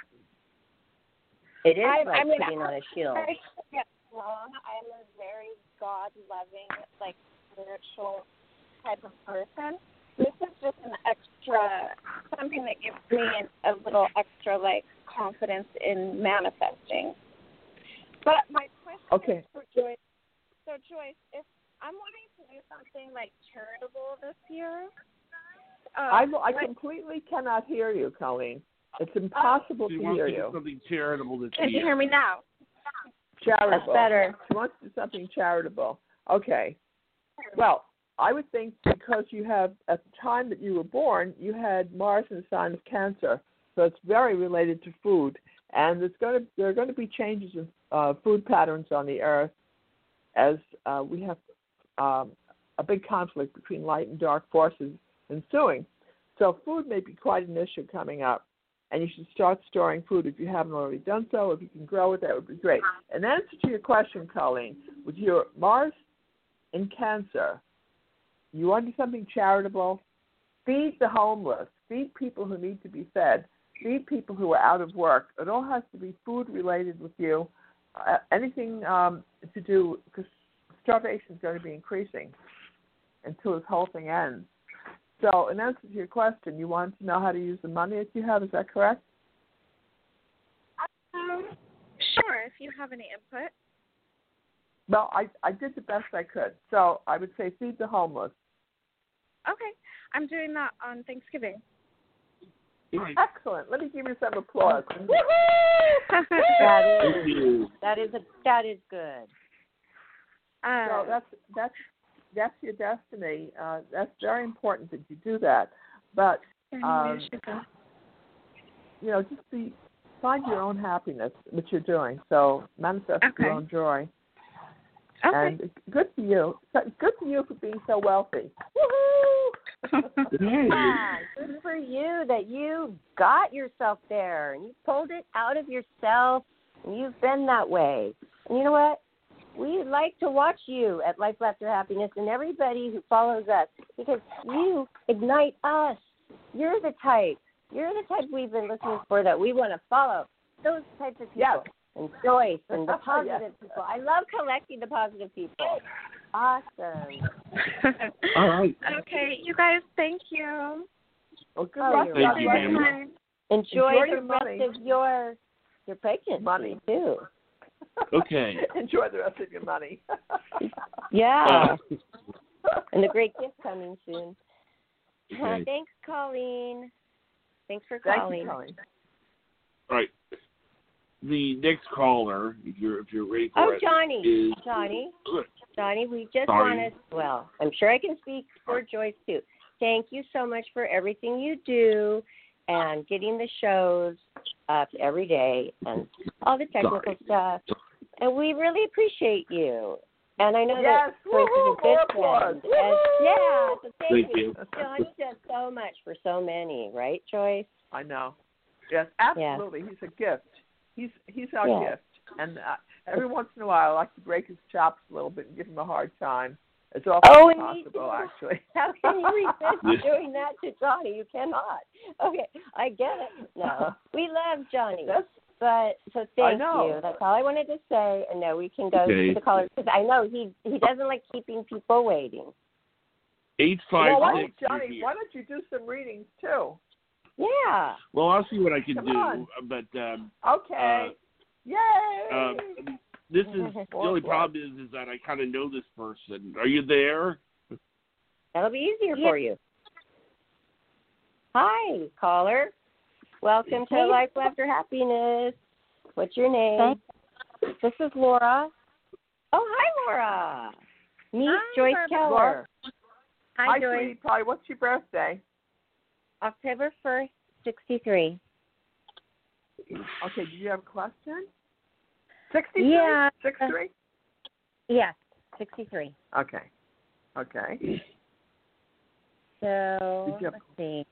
It is I, like I mean, putting on a shield. I get wrong. I'm a very God-loving, like spiritual type of person. This is just an extra, something that gives me a little extra, like, confidence in manifesting. But my question okay. is for Joyce. So, Joyce, if I'm wanting to do something, like, charitable this year. Um, I, I completely cannot hear you, Colleen. It's impossible she to wants hear to do you. Something charitable this Can year. you hear me now? Charitable. That's better. She wants to do something charitable. Okay. Well, I would think because you have, at the time that you were born, you had Mars in the sign of Cancer, so it's very related to food. And there's going to, there are going to be changes in uh, food patterns on the Earth as uh, we have um, a big conflict between light and dark forces ensuing. So food may be quite an issue coming up, and you should start storing food if you haven't already done so. If you can grow it, that would be great. In answer to your question, Colleen, with your Mars in Cancer, you want to do something charitable? Feed the homeless. Feed people who need to be fed. Feed people who are out of work. It all has to be food-related with you. Uh, anything um, to do, because starvation is going to be increasing until this whole thing ends. So in answer to your question, you want to know how to use the money that you have. Is that correct? Um, sure, if you have any input. Well, I, I did the best I could. So I would say feed the homeless. Okay, I'm doing that on Thanksgiving. Right. Excellent. Let me give you some applause. that is that is a that is good. Uh, So that's that's that's your destiny. Uh, that's very important that you do that. But um, you know, just be find your own happiness, which you're doing. So manifest okay. your own joy. Okay. And good for you. Good for you for being so wealthy. Woohoo! Yeah, good for you that you got yourself there and you pulled it out of yourself and you've been that way. And you know what? We like to watch you at Life Laughter Happiness and everybody who follows us because you ignite us. You're the type. You're the type we've been looking for that we want to follow. Those types of people. Yes. And Joyce and the positive yes. people. I love collecting the positive people. Awesome. All right. Okay, you guys, thank you. Well, good Oh, luck. you're Thank you, God bless ma'am. Enjoy, Enjoy the your rest money. of your your pregnancy Money. too. Okay. Enjoy the rest of your money. Yeah. Uh, And the great gift coming soon. Uh, okay. thanks, Colleen. Thanks for Thank calling. you, Colleen. All right. The next caller, if you're if you're ready for Oh, it, Johnny. is Johnny. Johnny, we just Sorry. want to, well, I'm sure I can speak for Joyce too. Thank you so much for everything you do and getting the shows up every day and all the technical Sorry. stuff. And we really appreciate you. And I know Yes. that Joyce is a Woo-hoo, good more applause. friend. And, yeah, so thank, Thank you. you. Johnny does so much for so many, right, Joyce? I know. Yes, absolutely. He's a gift. He's he's our Yeah. gift. And uh, every once in a while, I like to break his chops a little bit and give him a hard time. It's often Oh, and me possible, too. actually. How can you resist Yes. doing that to Johnny? You cannot. Okay, I get it. No, we love Johnny. That's, But so thank know. you. That's all I wanted to say. And now we can go Okay. to the callers because I know he he doesn't like keeping people waiting. Eight five well, why six. don't, Johnny, why don't you do some readings, too? Yeah. Well, I'll see what I can Come do, on. but um, Okay. Uh, Yay! uh, this is the only problem is is that I kind of know this person. Are you there? That'll be easier Yeah. for you. Hi, caller. Welcome to Hey. Life After Happiness. What's your name? Thanks. This is Laura. Oh, hi, Laura. Meet Hi, Joyce Barbara. Keller. Hi, Hi, Joyce. sweetie pie. What's your birthday? October first, sixty-three. Okay, did you have a question? sixty-three? Yeah. Six three? Yes, sixty-three. Okay. Okay. So, Did you have- let's see.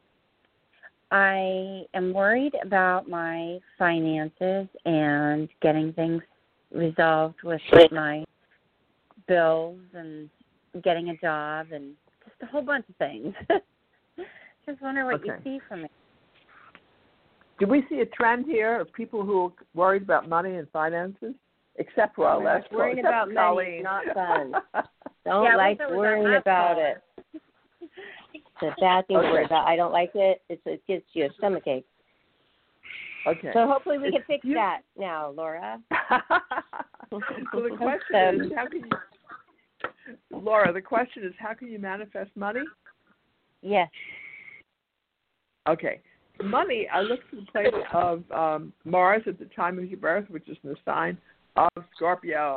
I am worried about my finances and getting things resolved with my bills and getting a job and just a whole bunch of things. Just wonder what you Okay. see from it. Do we see a trend here of people who are worried about money and finances? Except for our Oh, last worrying except about for money Colleen. is not fun. Don't Yeah, like what if it was worrying our about fault? it. It's a bad thing to worry Okay. about. I don't like it. It's, it gives you a stomach ache. Okay. So hopefully we can It's fix you- that now, Laura. so the question is, how can you, Laura? The question is, how can you manifest money? Yes. Okay, money. I look to the place of um, Mars at the time of your birth, which is in the sign of Scorpio,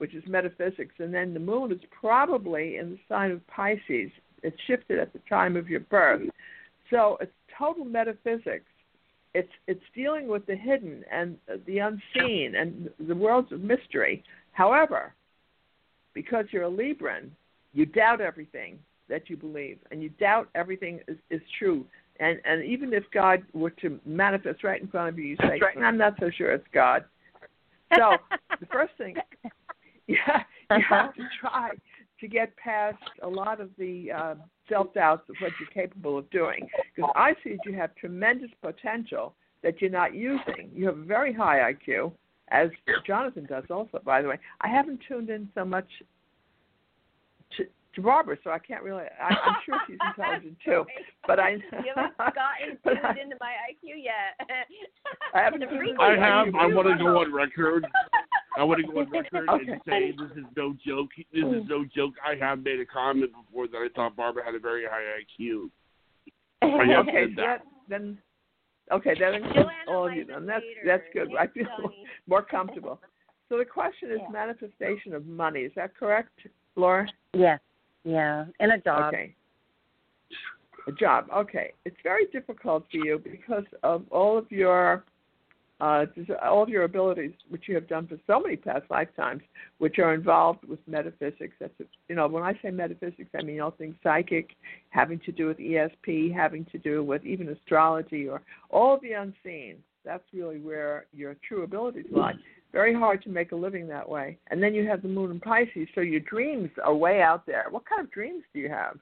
which is metaphysics, and then the moon is probably in the sign of Pisces. It's shifted at the time of your birth. So it's total metaphysics. It's it's dealing with the hidden and the unseen and the worlds of mystery. However, because you're a Libran, you doubt everything that you believe, and you doubt everything is, is true. And and even if God were to manifest right in front of you, you say, I'm not so sure it's God. So the first thing, yeah, you have to try to get past a lot of the uh, self-doubts of what you're capable of doing. Because I see that you have tremendous potential that you're not using. You have a very high I Q, as Jonathan does also, by the way. I haven't tuned in so much to, to Barbara, so I can't really, I, I'm sure she's intelligent too. But I You haven't gotten tuned I, into my I Q yet. I haven't tuned I have. I want to go on record. I want to go on record okay. and say this is no joke. This is no joke. I have made a comment before that I thought Barbara had a very high I Q. I have okay, said so that. that, then, okay, that includes all of you. And that's that's good. I feel more comfortable. So the question is yeah. manifestation of money. Is that correct, Laura? Yes. Yeah, and a job. Okay. A job. Okay. It's very difficult for you because of all of your uh, all of your abilities, which you have done for so many past lifetimes, which are involved with metaphysics. That's you know, when I say metaphysics, I mean all things psychic, having to do with E S P, having to do with even astrology or all of the unseen. That's really where your true abilities lie. Very hard to make a living that way. And then you have the moon in Pisces, so your dreams are way out there. What kind of dreams do you have?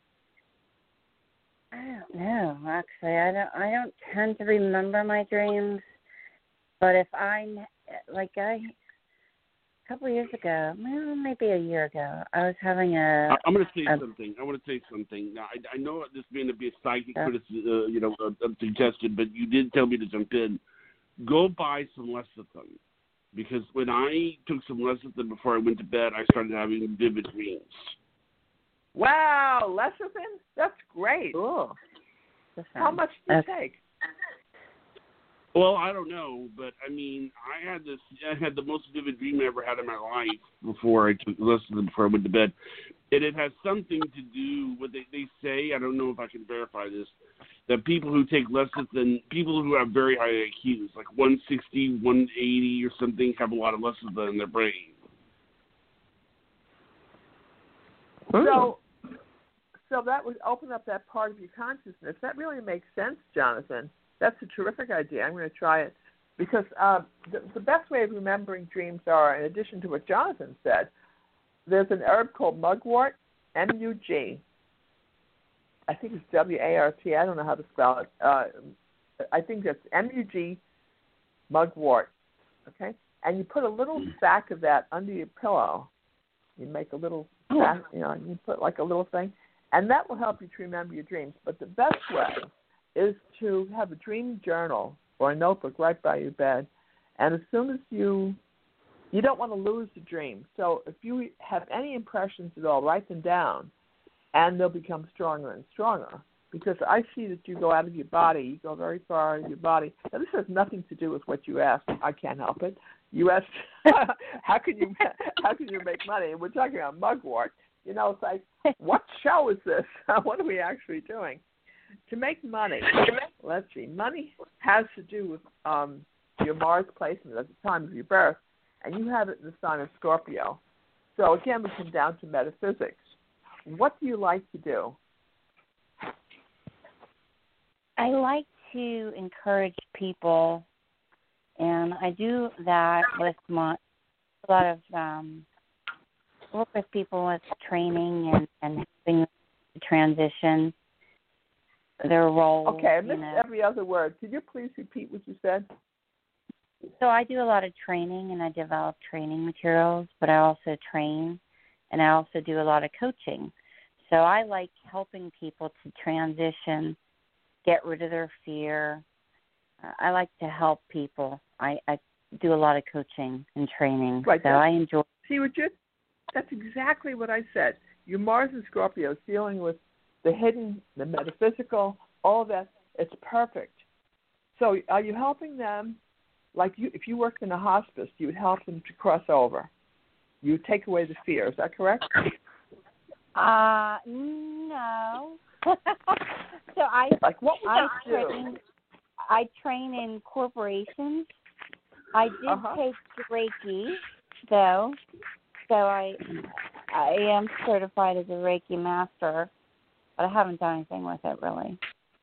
I don't know. Actually, I don't. I don't tend to remember my dreams. But if I, like I, a couple of years ago, well, maybe a year ago, I was having a. I'm going to say a, something. I want to say something. Now, I, I know this may not be a psychic yeah. criticism, uh, you know, a, a suggestion, but you did tell me to jump in. Go buy some lecithin. Because when I took some lecithin before I went to bed, I started having vivid dreams. Wow, lecithin? That's great. Cool. How much do you take? Well, I don't know, but I mean, I had this. I had the most vivid dream I ever had in my life before I took lecithin before I went to bed, and it has something to do with they, they say. I don't know if I can verify this. That people who take lecithin, people who have very high I Qs, like one sixty, one eighty or something, have a lot of lecithin in their brain. So, so that would open up that part of your consciousness. That really makes sense, Jonathan. That's a terrific idea. I'm going to try it because uh, the, the best way of remembering dreams are, in addition to what Jonathan said, there's an herb called mugwort, M U G. I think it's W A R T. I don't know how to spell it. Uh, I think that's M U G, mugwort. Okay? And you put a little sack of that under your pillow. You make a little sack, you know, you put like a little thing, and that will help you to remember your dreams. But the best way is to have a dream journal or a notebook right by your bed. And as soon as you, you don't want to lose the dream. So if you have any impressions at all, write them down, and they'll become stronger and stronger. Because I see that you go out of your body, you go very far out of your body. Now, this has nothing to do with what you asked. I can't help it. You asked, how can you how can you make money? And we're talking about mugwort. You know, it's like, what show is this? What are we actually doing? To make money, let's see, money has to do with um, your Mars placement at the time of your birth, and you have it in the sign of Scorpio. So again, we come down to metaphysics. What do you like to do? I like to encourage people, and I do that with my, a lot of um, work with people with training and, and helping to transition their role. Okay, I missed you know. every other word. Could you please repeat what you said? So I do a lot of training, and I develop training materials, but I also train, and I also do a lot of coaching. So I like helping people to transition, get rid of their fear. Uh, I like to help people. I, I do a lot of coaching and training, right, so I enjoy. See, Richard, that's exactly what I said. Your Mars and Scorpio is dealing with the hidden, the metaphysical, all of that. It's perfect. So are you helping them, like you, if you worked in a hospice, you would help them to cross over. You take away the fear. Is that correct? Uh, no. so I like what would I that do? train I train in corporations. I did Uh-huh. take Reiki though, so I I am certified as a Reiki master, but I haven't done anything with it really.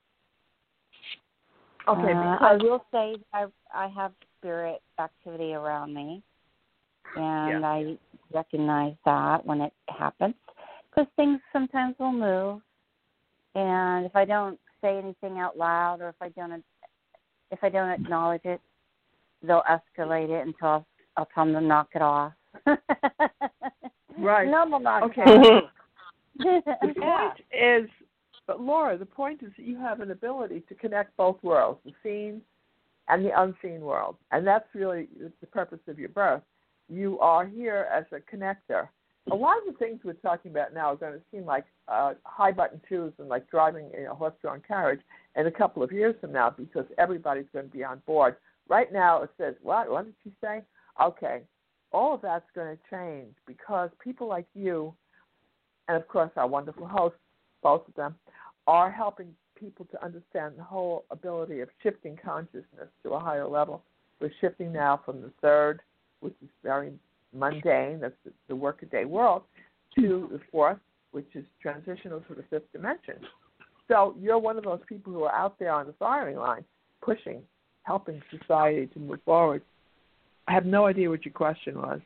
Okay, uh, because I will say that I I have spirit activity around me, and yeah. I recognize that when it happens. Because things sometimes will move, and if I don't say anything out loud, or if I don't, if I don't acknowledge it, they'll escalate it until I'll, I'll tell them to knock it off. Right. No, they'll knock Okay. it off. The point is, but Laura, the point is that you have an ability to connect both worlds, the seen and the unseen world, and that's really the purpose of your birth. You are here as a connector. A lot of the things we're talking about now are going to seem like uh, high button shoes and like driving a horse-drawn carriage in a couple of years from now, because everybody's going to be on board. Right now it says, what? What did she say? Okay. All of that's going to change because people like you, and of course our wonderful hosts, both of them, are helping people to understand the whole ability of shifting consciousness to a higher level. We're shifting now from the third, which is very mundane, that's the, the workaday world, to the fourth, which is transitional to the fifth dimension. So you're one of those people who are out there on the firing line, pushing, helping society to move forward. I have no idea what your question was.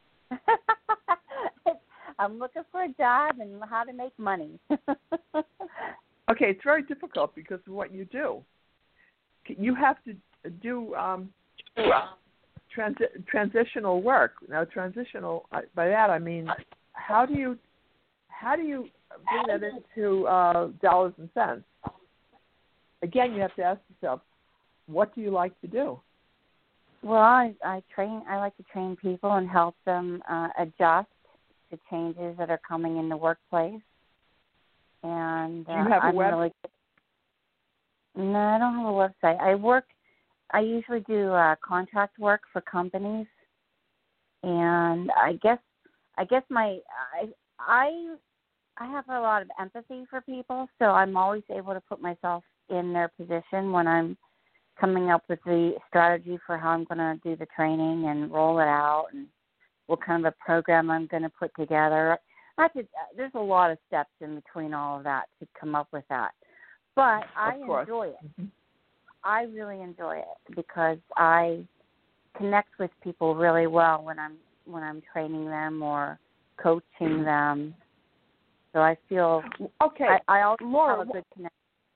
I'm looking for a job and how to make money. Okay, it's very difficult because of what you do. You have to do um, transi- transitional work. Now, transitional, by that I mean, how do you how do you bring that into uh, dollars and cents? Again, you have to ask yourself, what do you like to do? Well, I, I train. I like to train people and help them uh, adjust to changes that are coming in the workplace. And uh, do you have a I'm web? really no, I don't have a website. I work. I usually do uh, contract work for companies, and I guess I guess my I I I have a lot of empathy for people, so I'm always able to put myself in their position when I'm coming up with the strategy for how I'm going to do the training and roll it out, and what kind of a program I'm going to put together. I could, there's a lot of steps in between all of that to come up with that. But I enjoy it. Mm-hmm. I really enjoy it because I connect with people really well when I'm when I'm training them or coaching them. So I feel okay. I, I also Laura, have a good connection.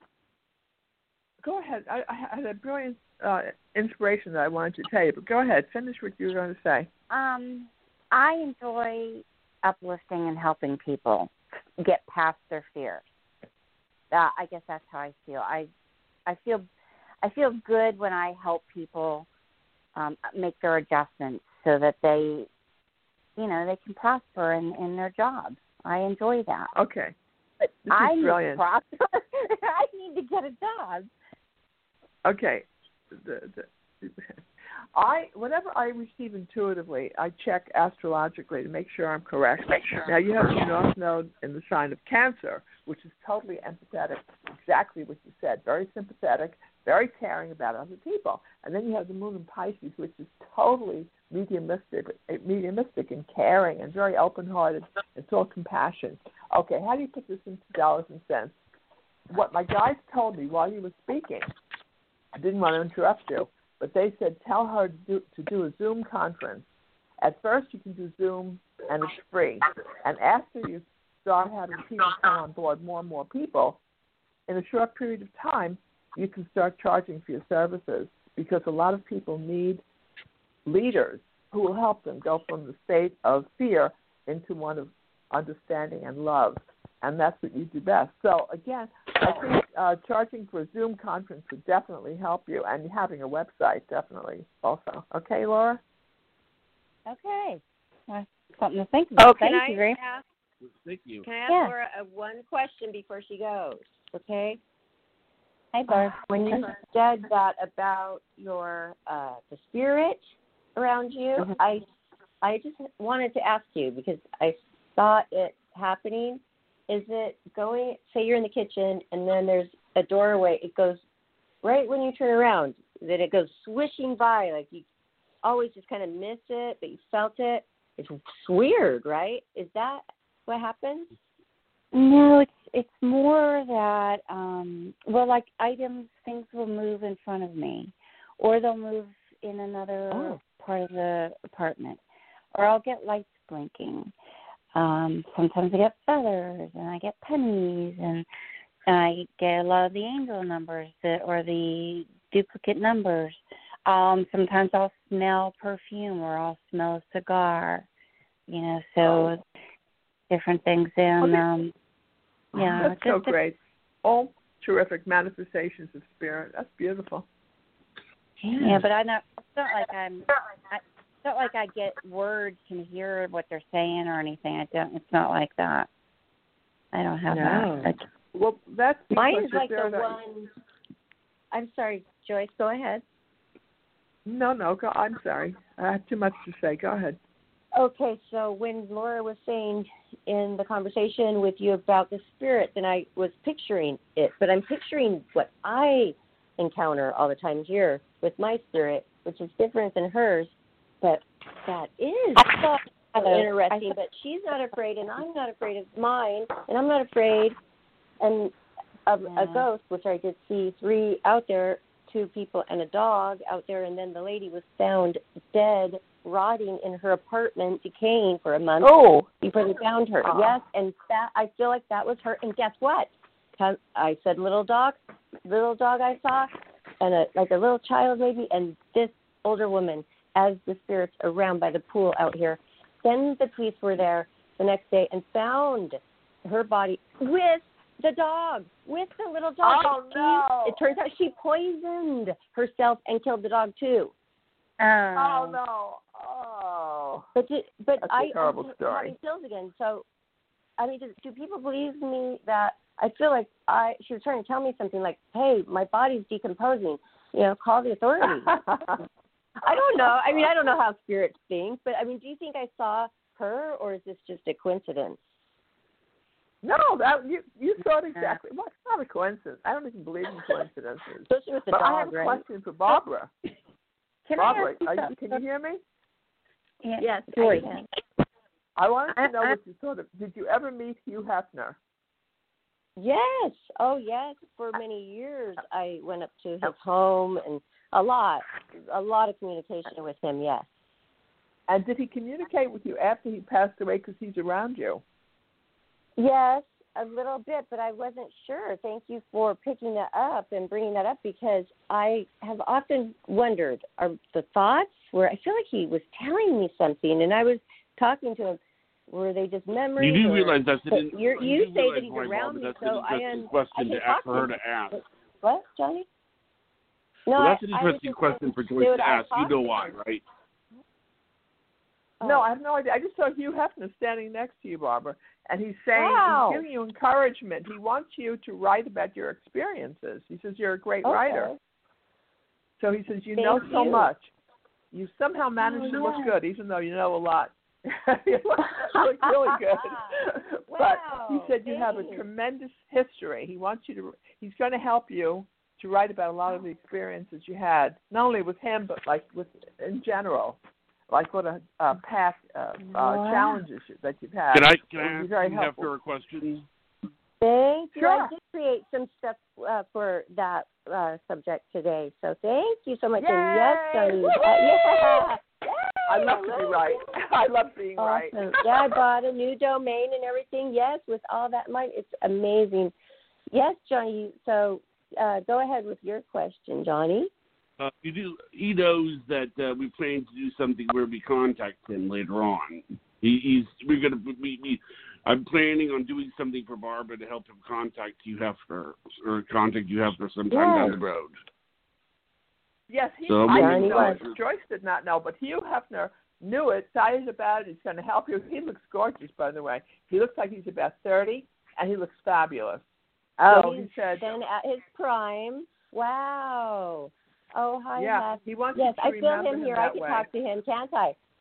Go ahead. I, I had a brilliant uh, inspiration that I wanted to tell you, but go ahead. Finish what you were going to say. Um, I enjoy uplifting and helping people get past their fears. Uh, I guess that's how I feel. I, I feel, I feel good when I help people um, make their adjustments so that they, you know, they can prosper in, in their jobs. I enjoy that. Okay. But This I is need brilliant. to prosper. I need to get a job. Okay. The, the, I whenever I receive intuitively, I check astrologically to make sure I'm correct. Make sure. Now you have the North Node in the sign of Cancer, which is totally empathetic, exactly what you said, very sympathetic, very caring about other people. And then you have the Moon in Pisces, which is totally mediumistic, mediumistic and caring and very open-hearted. It's all compassion. Okay, how do you put this into dollars and cents? What my guides told me while you were speaking, I didn't want to interrupt you, but they said tell her to do, to do a Zoom conference. At first you can do Zoom and it's free. And after you start having people come on board, more and more people, in a short period of time, you can start charging for your services because a lot of people need leaders who will help them go from the state of fear into one of understanding and love. And that's what you do best. So, again, I think uh, charging for a Zoom conference would definitely help you, and having a website definitely also. Okay, Laura? Okay. Uh, something to think about. Oh, Thank can I you very ask, Thank you. Can I ask Yeah. Laura a, one question before she goes? Okay. Hi, Barb. When you said that about your uh, the spirit around you, Mhm. I I just wanted to ask you because I saw it happening. Is it going, say you're in the kitchen and then there's a doorway, it goes right when you turn around, that it goes swishing by, like you always just kind of miss it, but you felt it. It's weird, right? Is that what happens? No, it's it's more that, um, well, like items, things will move in front of me, or they'll move in another oh. part of the apartment, or I'll get lights blinking. Um, sometimes I get feathers, and I get pennies, and I get a lot of the angel numbers that, or the duplicate numbers. Um, sometimes I'll smell perfume, or I'll smell a cigar, you know, so oh. different things. And, um, yeah. That's so great. All terrific manifestations of spirit. That's beautiful. Yeah, but I not, it's not like I'm, I, it's not like I get words and hear what they're saying or anything. I don't, it's not like that. I don't have no. that. Well, that's mine is like the that... one, I'm sorry, Joyce, go ahead. No, no, go, I'm sorry. I have too much to say. Go ahead. Okay, so when Laura was saying in the conversation with you about the spirit, then I was picturing it, but I'm picturing what I encounter all the time here with my spirit, which is different than hers, but that is so interesting. But she's not afraid, and I'm not afraid of mine, and I'm not afraid and of yeah. a ghost, which I did see three out there, two people and a dog out there, and then the lady was found dead, rotting in her apartment, decaying for a month oh. before they found her. Uh-huh. Yes, and that I feel like that was her. And guess what? I said little dog, little dog I saw, and a, like a little child maybe, and this older woman as the spirits around by the pool out here. Then the police were there the next day and found her body with the dog, with the little dog. Oh, she, no. It turns out she poisoned herself and killed the dog, too. Oh, oh no. Oh. But do, but That's I a terrible I'm story. having chills again. So, I mean, do, do people believe me that I feel like I she was trying to tell me something like, hey, my body's decomposing. You know, call the authorities. I don't know. I mean, I don't know how spirits think, but I mean, do you think I saw her, or is this just a coincidence? No, that you you saw it exactly. Well, it's not a coincidence. I don't even believe in coincidences. Especially with the but dog, I have a right? question for Barbara. Can Barbara, I ask you are you, something? can you hear me? Yeah. Yes, Joy. I can. I wanted to I- know I- what you thought of. Did you ever meet Hugh Hefner? Yes. Oh, yes. For many years, I went up to his home and a lot, a lot of communication with him. Yes. And did he communicate with you after he passed away because he's around you? Yes, a little bit, but I wasn't sure. Thank you for picking that up and bringing that up because I have often wondered, are the thoughts where I feel like he was telling me something and I was talking to him, were they just memories? You do or, realize that's an but you're, you you say realize, that he's Barbara, around me, that's so an I interesting am. question I can to talk ask, for her him. to ask. What, Johnny? No, Well, that's an I, interesting I was question just for saying, Joyce dude, to I ask. You talked know to why, him. right? Oh. No, I have no idea. I just saw Hugh Hefner standing next to you, Barbara, and he's saying, Wow. he's giving you encouragement. He wants you to write about your experiences. He says you're a great Okay. writer. So he says you Thank know so you. much. You somehow manage Oh, to yeah. look good, even though you know a lot. you look, you look really good. Wow. But he said you have a Thanks. tremendous history. He wants you to. He's going to help you to write about a lot of the experiences you had, not only with him, but like with in general, like what a uh, past uh, uh, Wow. challenges that you've had. Can I, can It would I be ask very you helpful. after a question? Thank you. Sure. I did create some stuff uh, for that uh, subject today, so thank you so much. Yay! And yes, Johnny, uh, yeah. Yay! I love to be right. I love being Awesome. right. Yeah, I bought a new domain and everything. Yes, with all that in mind, it's amazing. Yes, Johnny. So uh, go ahead with your question, Johnny. Uh, you do. He knows that uh, we plan to do something where we contact him later on. He, he's we're gonna we, we I'm planning on doing something for Barbara to help him contact you Hefner or contact you Hefner sometime Yeah. down the road. Yes, he, So I Johnny didn't know was. it. Joyce did not know, but Hugh Hefner knew it, excited about it. He's going to help you. He looks gorgeous, by the way. He looks like he's about thirty, and he looks fabulous. Oh, So he's he said, been at his prime. Wow. Oh, hi, yeah, Hef. he wants Yes, you I to feel remember him him here. that I can way. talk to him, can't I?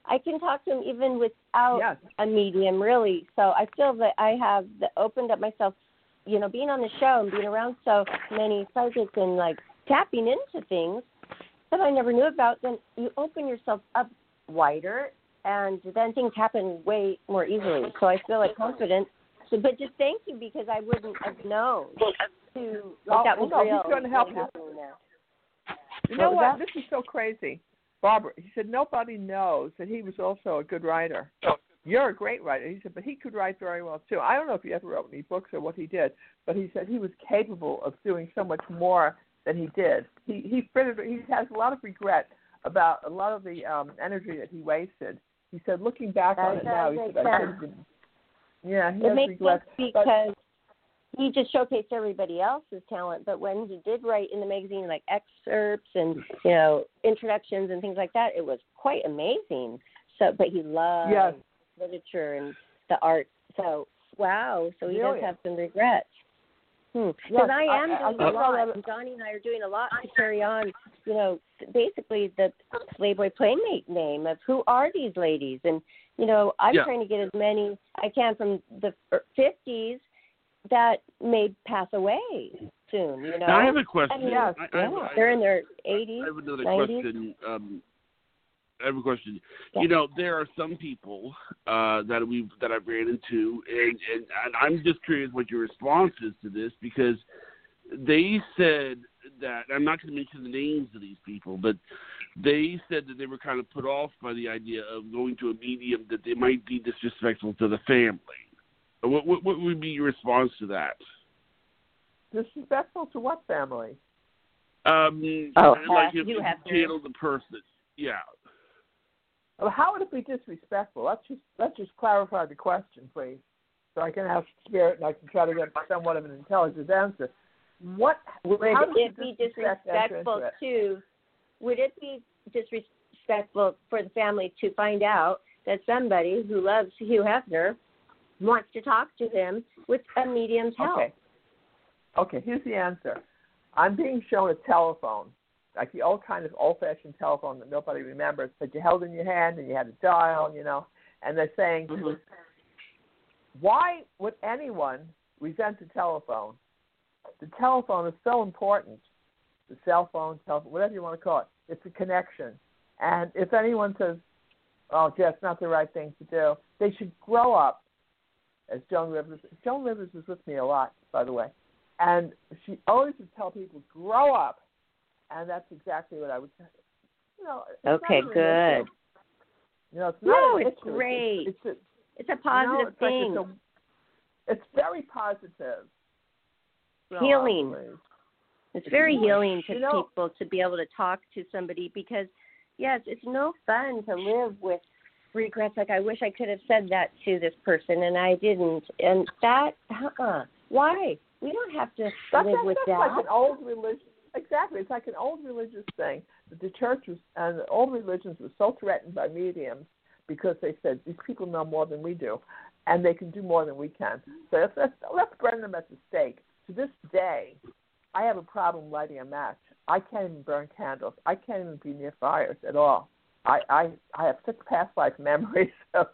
I can talk to him even without Yes. a medium, really. So I feel that I have the, opened up myself, you know, being on the show and being around so many psychics and, like, tapping into things that I never knew about. Then you open yourself up wider, and then things happen way more easily. So I feel like confident. So, but just thank you, because I wouldn't have known to, like, Oh, that was no, real. he's going to help you. happening there. You know What what? was that? This is so crazy. Barbara, he said nobody knows that he was also a good writer. You're a great writer. He said, but he could write very well, too. I don't know if he ever wrote any books or what he did, but he said he was capable of doing so much more than he did. He he, he has a lot of regret about a lot of the um, energy that he wasted. He said, looking back That on it now, he does said, make I sense. should have been. Yeah, he It has makes regrets. sense because he just showcased everybody else's talent, but when he did write in the magazine, like excerpts and, you know, introductions and things like that, it was quite amazing. So, but he loved Yes. literature and the art. So, wow. So he Really? does have some regrets. Because hmm. Yes, I am I- I- doing I- a lot. And Johnny and I are doing a lot to carry on, you know, basically the Playboy Playmate name of who are these ladies. And, you know, I'm Yeah. trying to get as many I can from the fifties that may pass away soon, you know. Now, I have a question. I mean, Yes, I, I, yeah, I, they're in their eighties, I have another nineties. question. Um, I have a question. Yeah. You know, there are some people uh, that we that I've ran into, and, and and I'm just curious what your response is to this, because they said that, I'm not going to mention the names of these people, but they said that they were kind of put off by the idea of going to a medium, that they might be disrespectful to the family. What, what, what would be your response to that? Disrespectful to what family? Um, Oh, like uh, if you you have to- channel the person. Yeah. Well, how would it be disrespectful? Let's just let's just clarify the question, please, so I can ask Spirit and I can try to get somewhat of an intelligent answer. What Would how does it the be disrespect enter disrespectful into it? to, would it be disrespectful for the family to find out that somebody who loves Hugh Hefner wants to talk to him with a medium's help? Okay. Okay, here's the answer. I'm being shown a telephone, like the old kind of old-fashioned telephone that nobody remembers, that you held in your hand and you had to dial, you know, and they're saying, Mm-hmm. why would anyone resent the telephone? The telephone is so important. The cell phone, telephone, whatever you want to call it, it's a connection. And if anyone says, oh, gee, it's not the right thing to do, they should grow up, as Joan Rivers. Joan Rivers was with me a lot, by the way. And she always would tell people, grow up. And that's exactly what I would say. You know, it's Okay, not an good. issue. You know, it's not No, an it's issue. great. It's, it's, It's a you know, positive it's like thing. it's, a, it's very positive. No, Healing. honestly. It's very healing to You know- people to be able to talk to somebody, because, yes, it's no fun to live with regrets. Like, I wish I could have said that to this person, and I didn't. And that, uh-uh. Why? We don't have to That's, live that's, with that's that. like an old religious. Exactly, it's like an old religious thing that the church was and the old religions were so threatened by mediums because they said these people know more than we do, and they can do more than we can. So let's let's, let's burn them at the stake. To this day, I have a problem lighting a match. I can't even burn candles. I can't even be near fires at all. I I, I have such past life memories. Of,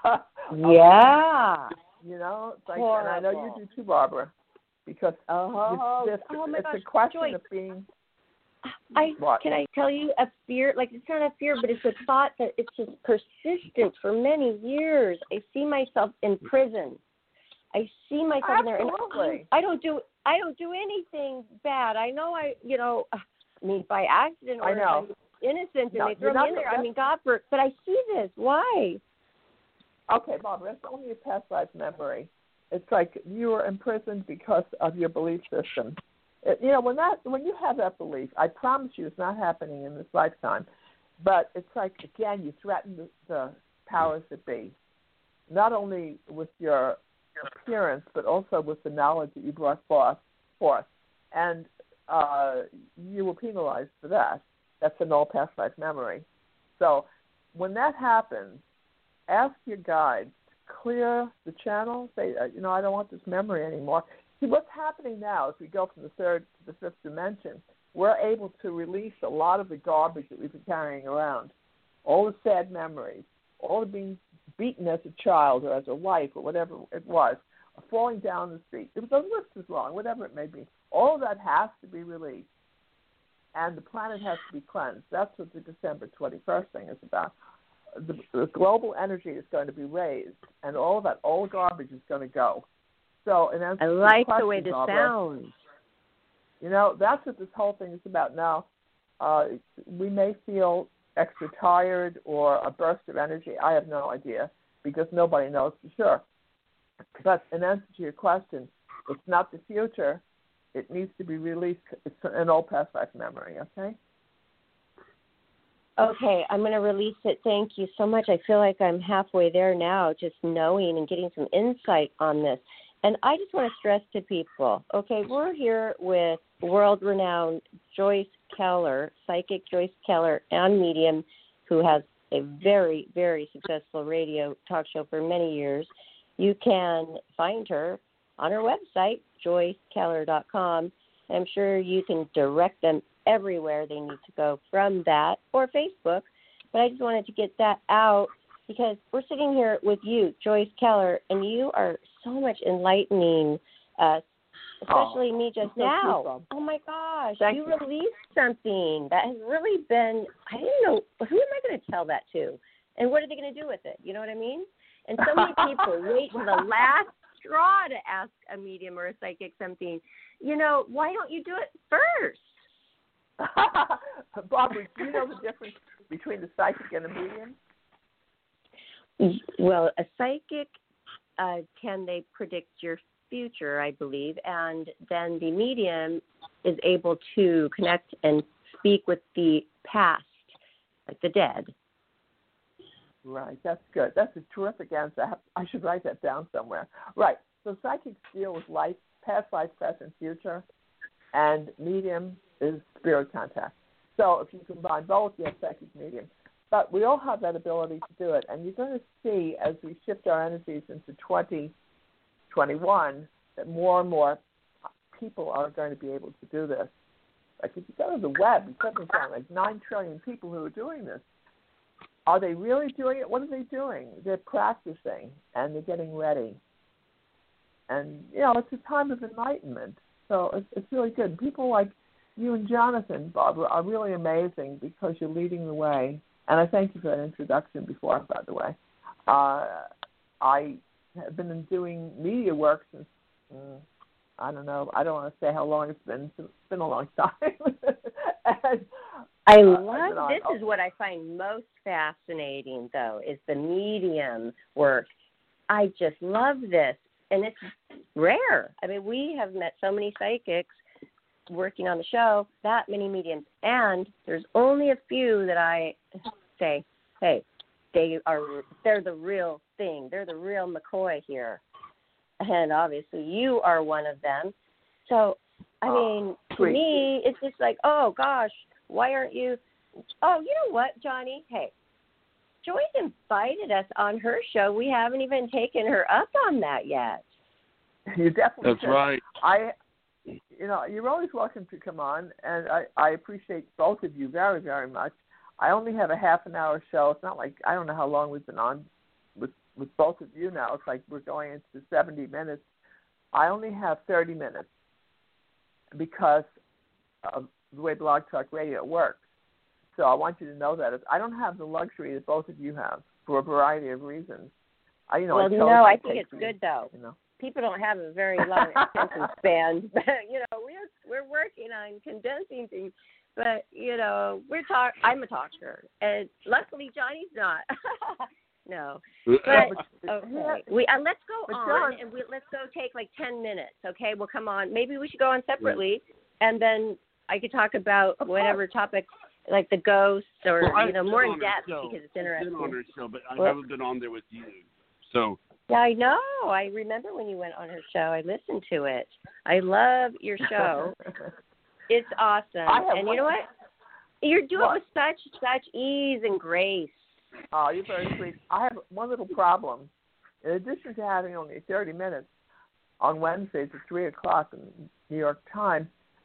Yeah. you know, it's like, and I know you Horrible. do too, Barbara. Because Oh, it's, oh my it's gosh, a question Joyce. of being. I What? can I tell you a fear, like it's not a fear, but it's a thought that it's just persistent for many years. I see myself in prison. I see myself in there, and Absolutely. I, I don't do I don't do anything bad. I know I, you know, I mean by accident or I know. if I'm innocent and No, they throw you're me not- in there. I that's- mean, God, for, but I see this. Why? Okay, Barbara, that's only a past life memory. It's like you were imprisoned because of your belief system. It, you know, when that when you have that belief, I promise you, it's not happening in this lifetime. But it's like again, you threaten the, the powers that be, not only with your appearance, but also with the knowledge that you brought forth. forth. And uh, you were penalized for that. That's an all past life memory. So when that happens, ask your guides to clear the channel. Say, uh, you know, I don't want this memory anymore. See, what's happening now as we go from the third to the fifth dimension, we're able to release a lot of the garbage that we've been carrying around, all the sad memories. all of being beaten as a child or as a wife or whatever it was, or falling down the street, if the lift is wrong, whatever it may be, all of that has to be released. And the planet has to be cleansed. That's what the December twenty-first thing is about. The, the global energy is going to be raised, and all of that old garbage is going to go. So, in answer I to your like question, the way this Barbara, sounds. You know, that's what this whole thing is about. Now, uh, we may feel extra tired or a burst of energy. I have no idea because nobody knows for sure. But in answer to your question, it's not the future. It needs to be released. It's an old past life memory, okay? Okay, I'm going to release it. Thank you so much. I feel like I'm halfway there now, just knowing and getting some insight on this. And I just want to stress to people, okay, we're here with world-renowned Joyce Keller, psychic Joyce Keller, and medium, who has a very, very successful radio talk show for many years. You can find her on her website, joyce keller dot com. I'm sure you can direct them everywhere they need to go from that, or Facebook. But I just wanted to get that out because we're sitting here with you, Joyce Keller, and you are so much enlightening us, especially oh, me just so now. cool. Oh, my gosh. Thank you, you released something that has really been, I didn't know, who am I going to tell that to? And what are they going to do with it? You know what I mean? And so many people wait to the last straw to ask a medium or a psychic something. You know, why don't you do it first? Barbara, do you know the difference between the psychic and a medium? Well, a psychic, uh, can they predict your future, I believe, and then the medium is able to connect and speak with the past, like the dead. Right, that's good. That's a terrific answer. I, have, I should write that down somewhere. Right, so psychics deal with life, past life, present, future, and medium is spirit contact. So if you combine both, you have psychic medium. But we all have that ability to do it, and you're going to see as we shift our energies into twenty twenty-one that more and more people are going to be able to do this. Like if you go to the web, you suddenly find like nine trillion people who are doing this. Are they really doing it? What are they doing? They're practicing, and they're getting ready. And, you know, it's a time of enlightenment. So it's, it's really good. People like you and Jonathan, Barbara, are really amazing because you're leading the way. And I thank you for that introduction before, by the way. Uh, I have been doing media work since, mm, I don't know, I don't want to say how long it's been. It's been a long time. and, I uh, love, this is what I find most fascinating, though, is the medium work. I just love this. And it's rare. I mean, we have met so many psychics working on the show, that many mediums, and there's only a few that I say, hey, they are, they're the real thing. They're the real McCoy here. And obviously you are one of them. So, I mean, oh, to me, it's just like, oh, gosh, why aren't you, oh, you know what, Johnny? Hey, Joyce invited us on her show. We haven't even taken her up on that yet. You definitely That's should. right. I, you know, you're always welcome to come on, and I, I appreciate both of you very, very much. I only have a half an hour show. It's not like, I don't know how long we've been on with, with both of you now. It's like we're going into seventy minutes. I only have thirty minutes because of the way Blog Talk Radio works. So I want you to know that. I don't have the luxury that both of you have for a variety of reasons. I, you know, well, I no, I think take it's good, though. You know. People don't have a very long attention span, but, you know, we're, we're working on condensing things. But, you know, we're talk. I'm a talker, and luckily Johnny's not. No. But, okay. We, uh, let's go but on, John, and we, let's go take like ten minutes, okay? We'll come on. Maybe we should go on separately, and then I could talk about whatever topic, like the ghosts or, well, you know, more in depth because it's interesting. I've been on her show, but I well, haven't been on there with you. So. Yeah, I know. I remember when you went on her show. I listened to it. I love your show. It's awesome. And you know what? You're doing what? it with such, such ease and grace. Oh, you're very sweet. I have one little problem. In addition to having only thirty minutes on Wednesdays at three o'clock in New York time,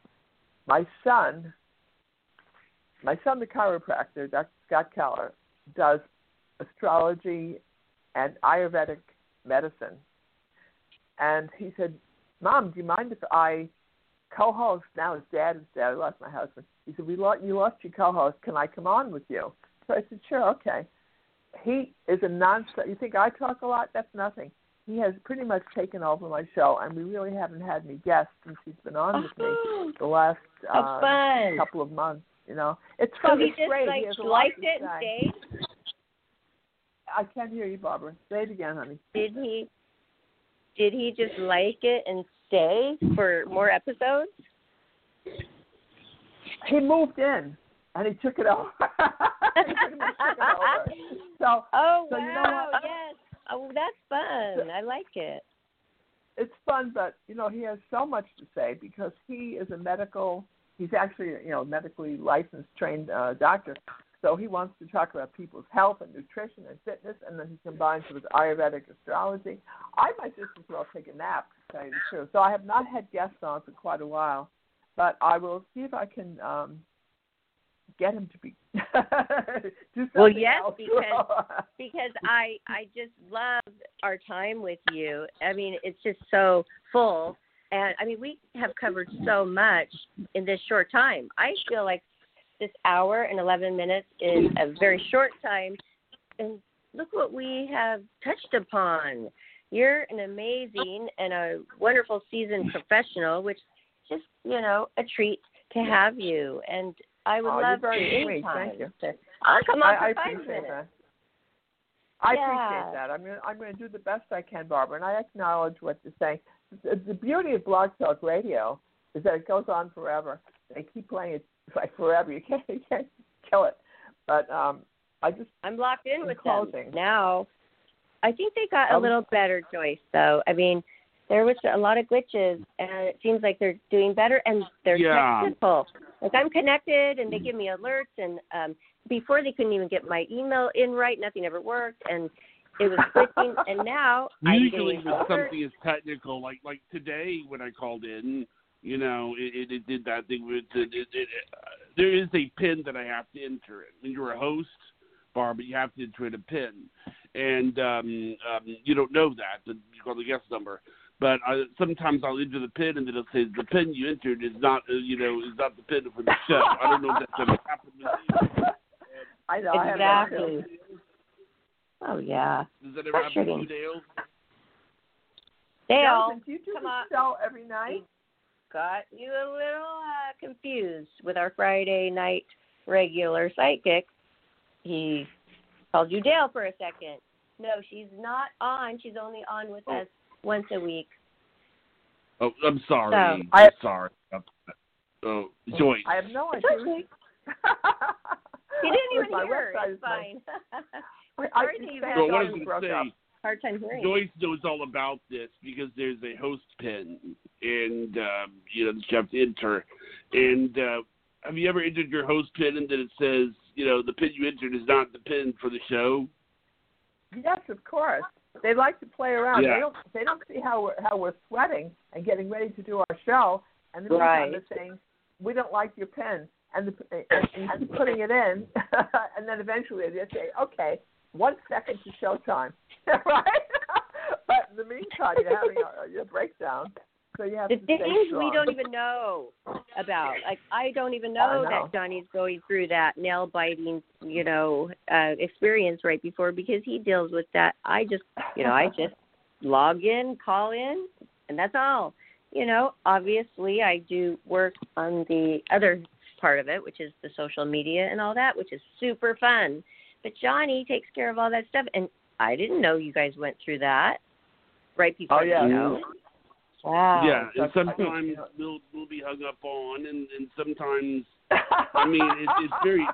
my son, my son, the chiropractor, Doctor Scott Keller, does astrology and Ayurvedic medicine. And he said, Mom, do you mind if I co-host? Now his dad is dead. I lost my husband. He said, we lost, you lost your co-host. Can I come on with you? So I said, sure, okay. He is a non-stop. You think I talk a lot? That's nothing. He has pretty much taken over my show, and we really haven't had any guests since he's been on with me the last uh, fun. couple of months. You know, it's fun. So he it's just great. like He has a lot liked to it and say. stayed. I can't hear you, Barbara. Say it again, honey. Did he? Did he just like it and stay for more episodes? He moved in and he took it over. he pretty much took it over. So, oh so wow! You know what? Yes. Oh, that's fun. I like it. It's fun, but you know he has so much to say because he is a medical. He's actually you know medically licensed, trained uh, doctor. So he wants to talk about people's health and nutrition and fitness, and then he combines it with Ayurvedic astrology. I might just as well take a nap, to tell you the truth. So I have not had guests on for quite a while, but I will see if I can um, get him to be do something well, yes, else. because because I I just love our time with you. I mean, it's just so full, and I mean, we have covered so much in this short time. I feel like this hour and eleven minutes is a very short time, and look what we have touched upon. You're an amazing and a wonderful seasoned professional, which is just, you know, a treat to have you. And I would oh, love you're very to sweet. anytime. Thank you. To, I'll come on I, for I five appreciate minutes. that. I Yeah. appreciate that. I'm going I'm going to do the best I can, Barbara, and I acknowledge what you're saying. The, the beauty of Blog Talk Radio is that it goes on forever. They keep playing it like forever. You can't you can't kill it. But um, I just I'm locked in, in with closing. them now. I think they got a Um, little better, Joyce. Though I mean, there was a lot of glitches, and it seems like they're doing better, and they're Yeah. technical. Like I'm connected, and they give me alerts, and um, before they couldn't even get my email in right. Nothing ever worked, and it was glitching. And now Usually I'm when getting something is technical, like like today when I called in, you know, it, it, it did that thing with it, it, it, uh, there is a pin that I have to enter in. When you're a host, Barbara, you have to enter in a pin, and um, um, you don't know that. The, you call the guest number, but I, sometimes I'll enter the pin, and then it'll say the pin you entered is not, uh, you know, is not the pin for the show. I don't know if that's ever happened with you. I know. exactly. I have that too. Oh yeah. Does that ever happen to you, Frustrating. Dale? Dale, Jonathan, do you do come the on. show every night? Got you a little uh, confused with our Friday night regular psychic. He called you Dale for a second. No, she's not on. She's only on with us once a week. Oh, I'm sorry. So, I'm I- sorry. Oh, Joyce. I have no It's idea. okay. He didn't even My hear. website It's is my- fine. We're I- sorry that you've I- had Well, what I a was broke going to up. say, hard time hearing. Joyce knows all about this because there's a host pin, and um, you know that you have to enter. And uh, have you ever entered your host pin and then it says, you know, the pin you entered is not the pin for the show? Yes, of course. They like to play around. Yeah. They don't. They don't see how we're how we're sweating and getting ready to do our show, and then Right. they're saying we don't like your pen, and the and, and putting it in, and then eventually they say, okay, one second to showtime, right? But in the meantime, you're having a, your breakdown, so you have The to stay things we strong. don't even know about. Like, I don't even I know, know. that Johnny's going through that nail biting, you know, uh, experience right before, because he deals with that. I just, you know, I just log in, call in, and that's all. You know, obviously I do work on the other part of it, which is the social media and all that, which is super fun. But Johnny takes care of all that stuff, and I didn't know you guys went through that right before Oh, yeah. the show. Wow. Yeah, and That's- sometimes we'll we'll be hung up on, and, and sometimes, I mean, it, it's very.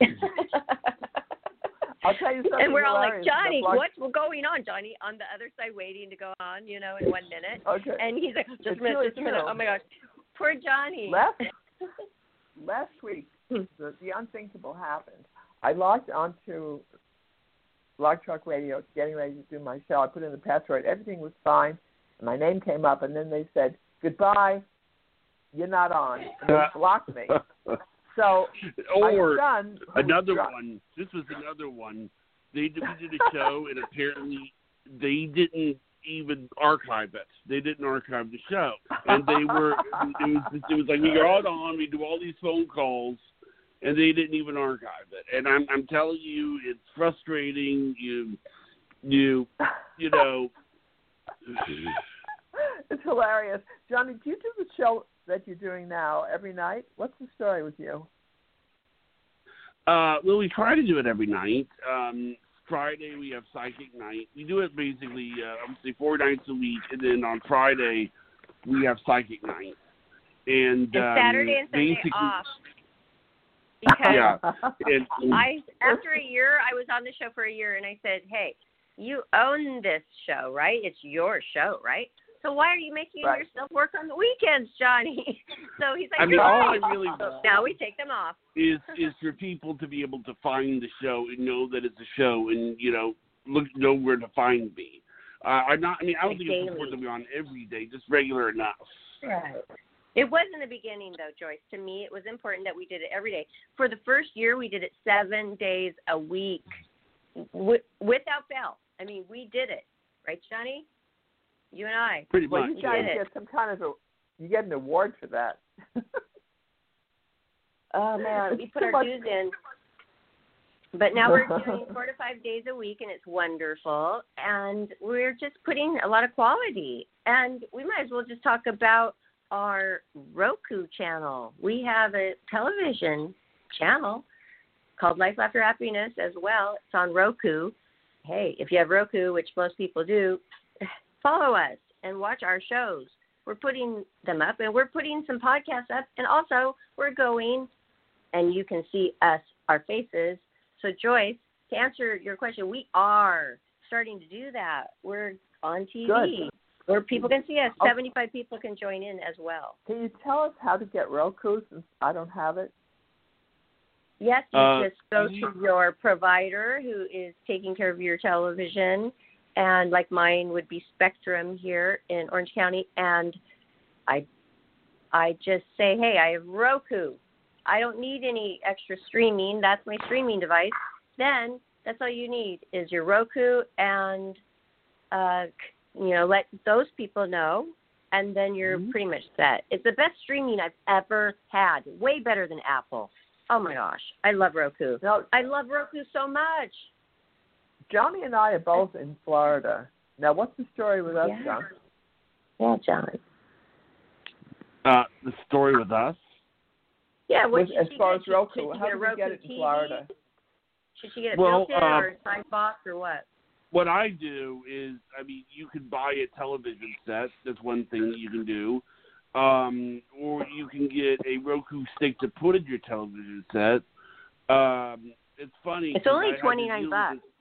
I'll tell you something. And we're all like, hilarious. Johnny, The blog- what's going on, Johnny? On the other side, waiting to go on, you know, in one minute. Okay. And he's like, just It's a minute, really just a minute. true. Oh my gosh, poor Johnny. Last last week, the, the unthinkable happened. I logged onto Blog Talk Radio, getting ready to do my show. I put in the password. Everything was fine. And my name came up, and then they said, goodbye, you're not on. And they blocked me. So or my son, who was another dri- one. This was another one They did, we did a show, and apparently they didn't even archive it. They didn't archive the show, and they were. It was, it was like we got on, we do all these phone calls, and they didn't even archive it. And I'm, I'm telling you, it's frustrating. You, you, you know. It's hilarious, Johnny. Do you do the show that you're doing now every night? What's the story with you? Uh, well, we try to do it every night. Um, Friday we have Psychic Night. We do it basically, uh, I would say, four nights a week, and then on Friday we have Psychic Night. And, and um, Saturday and Sunday basically, off. Because yeah. And, I, after a year, I was on the show for a year, and I said, "Hey, you own this show, right? It's your show, right? So why are you making right. yourself work on the weekends, Johnny?" So he's like, I mean, "All all right." I really want Now we take them off. is is for people to be able to find the show and know that it's a show, and you know, look know where to find me. Uh, I'm not. I mean, I don't Like think daily. it's important to be on every day, just regular enough. Right. It was in the beginning, though, Joyce. To me, it was important that we did it every day. For the first year, we did it seven days a week, w- without fail. I mean, we did it, right, Johnny? You and I. Pretty Well, much. you guys did it. get some kind of a you get an award for that. Oh man, we put Too our much. dues in. But now we're doing four to five days a week, and it's wonderful. And we're just putting a lot of quality. And we might as well just talk about our Roku channel. We have a television channel called Life After Happiness as well. It's on Roku. Hey, if you have Roku, which most people do, follow us and watch our shows. We're putting them up, and we're putting some podcasts up. And also, we're going, and you can see us, our faces. So, Joyce, to answer your question, we are starting to do that. We're on T V Good. where people can see us. Oh. seventy-five people can join in as well. Can you tell us how to get Roku since I don't have it? Yes, you Uh, just go to your provider who is taking care of your television, and like mine would be Spectrum here in Orange County, and I, I just say, hey, I have Roku. I don't need any extra streaming. That's my streaming device. Then that's all you need is your Roku, and uh, you know, let those people know, and then you're Mm-hmm. pretty much set. It's the best streaming I've ever had. Way better than Apple. Oh my gosh, I love Roku. Now, I love Roku so much. Johnny and I are both in Florida. Now, what's the story with us, Yeah. John? Yeah, John. Uh, the story with us. Yeah, what With- should as she far get? as Roku, should she how get a do we Roku get it in T V? Florida? Should she get a Well, built-in uh, or a side box or what? What I do is, I mean, you can buy a television set. That's one thing that you can do. Um, or you can get a Roku stick to put in your television set. Um, it's funny. It's 'cause I only had to twenty-nine deal with bucks. this-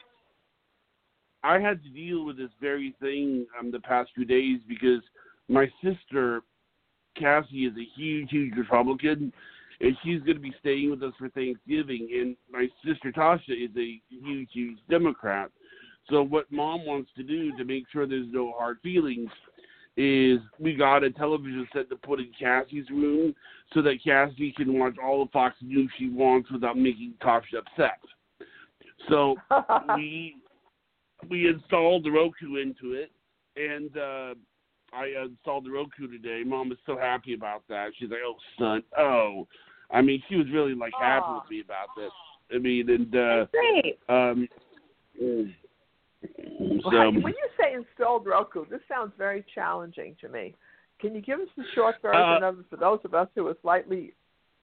I had to deal with this very thing um, the past few days because my sister, Cassie, is a huge, huge Republican, and she's going to be staying with us for Thanksgiving. And my sister, Tasha, is a huge, huge Democrat. So what Mom wants to do to make sure there's no hard feelings is we got a television set to put in Cassie's room so that Cassie can watch all the Fox News she wants without making Tasha upset. So we we installed the Roku into it, and uh, I installed the Roku today. Mom was so happy about that. She's like, "Oh, son, oh." I mean, she was really, like, happy Aw. with me about this. I mean, and, uh, That's great. um, mm, Well, so, when you say installed Roku, this sounds very challenging to me. Can you give us the short version Uh, of it for those of us who are slightly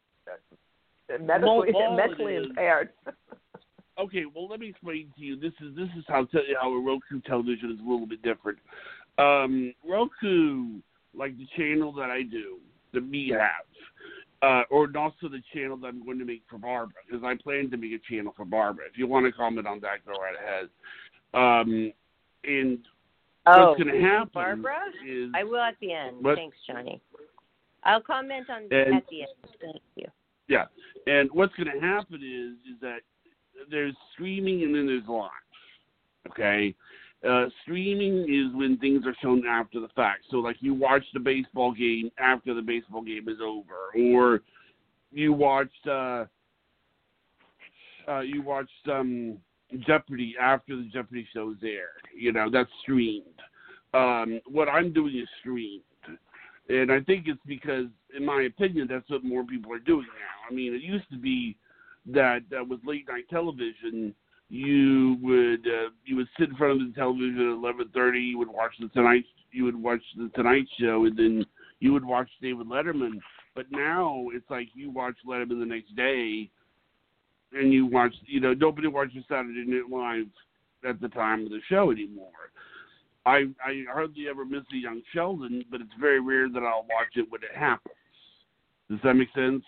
uh, medically Well, all it mentally is- impaired? okay, well, let me explain to you. This is this is how te- how a Roku television is a little bit different. Um, Roku, like the channel that I do, that we have, uh, or also the channel that I'm going to make for Barbara, because I plan to make a channel for Barbara. If you want to comment on that, go right ahead. Um, and Oh, what's going to happen Barbara? is I will at the end. What? Thanks, Johnny. I'll comment on And- at the end. Thank you. yeah, and what's going to happen is is that there's streaming and then there's live. Okay, uh, streaming is when things are shown after the fact. So like you watch the baseball game after the baseball game is over, or you watched uh, uh, you watched um, Jeopardy after the Jeopardy show is aired. You know, that's streamed. Um, what I'm doing is streamed. And I think it's because, in my opinion, that's what more people are doing now. I mean, it used to be that uh, with late night television, you would uh, you would sit in front of the television at eleven thirty. You would watch the Tonight you would watch the Tonight Show, and then you would watch David Letterman. But now it's like you watch Letterman the next day, and you watch you know nobody watches Saturday Night Live at the time of the show anymore. I I hardly ever miss a Young Sheldon, but it's very rare that I'll watch it when it happens. Does that make sense?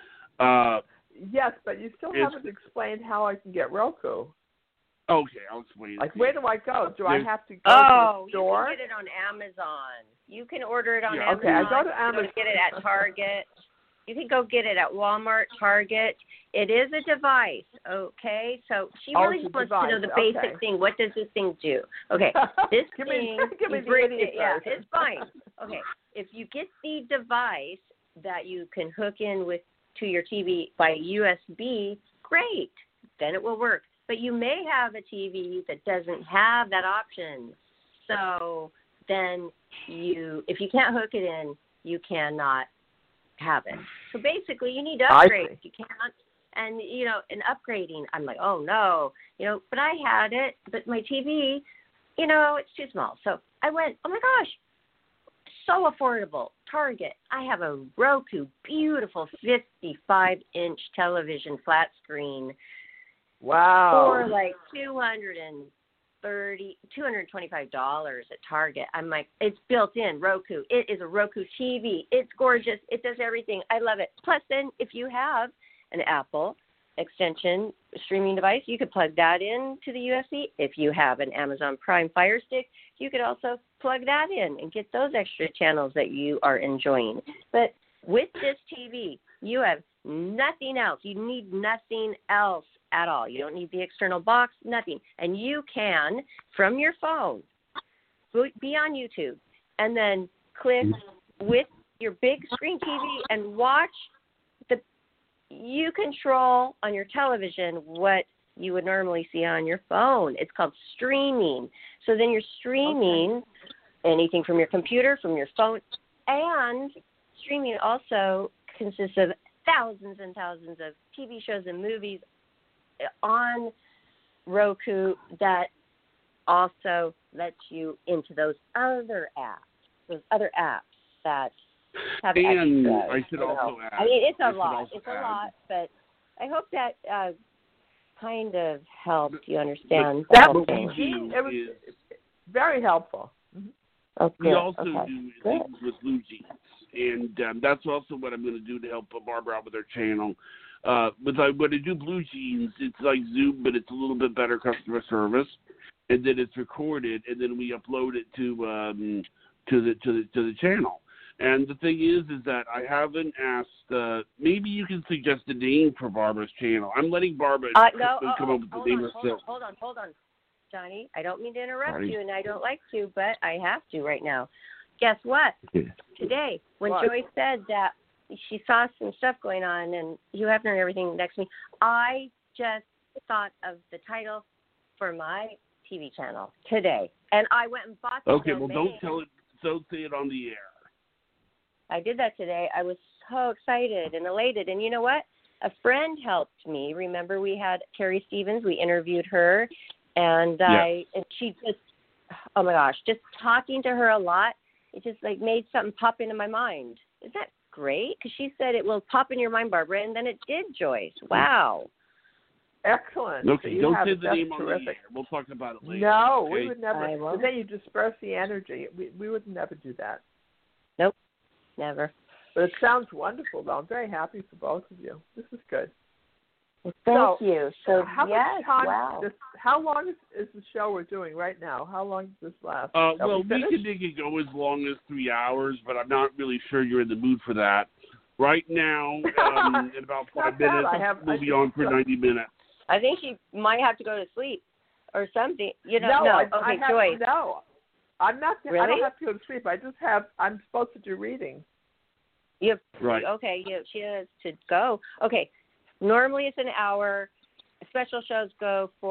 Uh, Yes, but you still haven't explained how I can get Roku. Okay, I'll explain it. Like, where do I go? Do There's, I have to go oh, to the store? you can get it on Amazon. You can order it on yeah. Amazon. Okay, I go to Amazon. You can get it at Target. You can go get it at Walmart, Target. It is a device, okay? So she Oh, really it's a wants device. to know the Okay. basic thing. What does this thing do? Okay, this give thing, me, give me you the bring idiot it, yeah, version. it's fine. Okay, if you get the device that you can hook in with to your T V by U S B, great, then it will work. But you may have a T V that doesn't have that option. So then you, if you can't hook it in, you cannot have it. So basically you need to upgrade. You can't, and you know, in upgrading, I'm like, oh no, you know, but I had it, but my T V, you know, it's too small. So I went, oh my gosh, so affordable. Target. I have a Roku, beautiful fifty-five inch television flat screen. Wow. For like two hundred thirty, two hundred twenty-five dollars at Target. I'm like, it's built in Roku. It is a Roku T V. It's gorgeous. It does everything. I love it. Plus, then if you have an Apple extension streaming device, you could plug that in to the U S B. If you have an Amazon Prime Fire Stick, you could also plug that in and get those extra channels that you are enjoying. But with this T V, you have nothing else. You need nothing else at all. You don't need the external box, nothing. And you can, from your phone, be on YouTube and then click with your big screen T V and watch the, you control on your television what you would normally see on your phone. It's called streaming. So then you're streaming okay. anything from your computer, from your phone, and streaming also consists of thousands and thousands of T V shows and movies on Roku that also lets you into those other apps, those other apps that have and extra. I should also add. I mean, it's a I lot. It's add, a lot, but I hope that uh, kind of helped you understand but the that whole what we thing. do It was is very helpful. Mm-hmm. Okay. we also okay. do Good. things with Blue Jeans, and um, that's also what I'm going to do to help Barbara out with her channel. Uh, but I, when I do Blue Jeans, it's like Zoom, but it's a little bit better customer service, and then it's recorded, and then we upload it to um, to the to the to the channel. And the thing is, is that I haven't asked. Uh, maybe you can suggest a name for Barbara's channel. I'm letting Barbara Uh, no, come, come oh, up with hold the name on, hold herself. on, hold on, hold on, Johnny. I don't mean to interrupt Sorry. you, and I don't like to, but I have to right now. Guess what? Okay. Today, when What? Joy said that she saw some stuff going on and Hugh Hefner and everything next to me, I just thought of the title for my T V channel today, and I went and bought the Okay, well, domain. don't tell it. Don't say it on the air. I did that today. I was so excited and elated. And you know what? A friend helped me. Remember, we had Carrie Stevens. We interviewed her, and Yes. I and she just, oh my gosh, just talking to her a lot. It just like made something pop into my mind. Isn't that great? Because she said it will pop in your mind, Barbara, and then it did, Joyce. Wow. Excellent. Okay, You don't have say it. the That's name on the terrific. air. We'll talk about it later. No, okay? we would never. I won't. Then you disperse the energy. We we would never do that. Nope, never. But it sounds wonderful, though. I'm very happy for both of you. This is good. Well, thank So, you. So how yes, much time? wow. This, how long is, is the show we're doing right now? How long does this last? Uh, Are well, we finished? can make it go as long as three hours, but I'm not really sure you're in the mood for that. Right now, um, in about five Not bad. minutes, I have- we'll I be think on for so. ninety minutes. I think she might have to go to sleep or something. You know, no, no. I, okay, I have, Joyce. no. I'm not. I Really? don't have to go to sleep. I just have. I'm supposed to do reading. You have, Right. Okay, you, she has to go. Okay, normally it's an hour. Special shows go for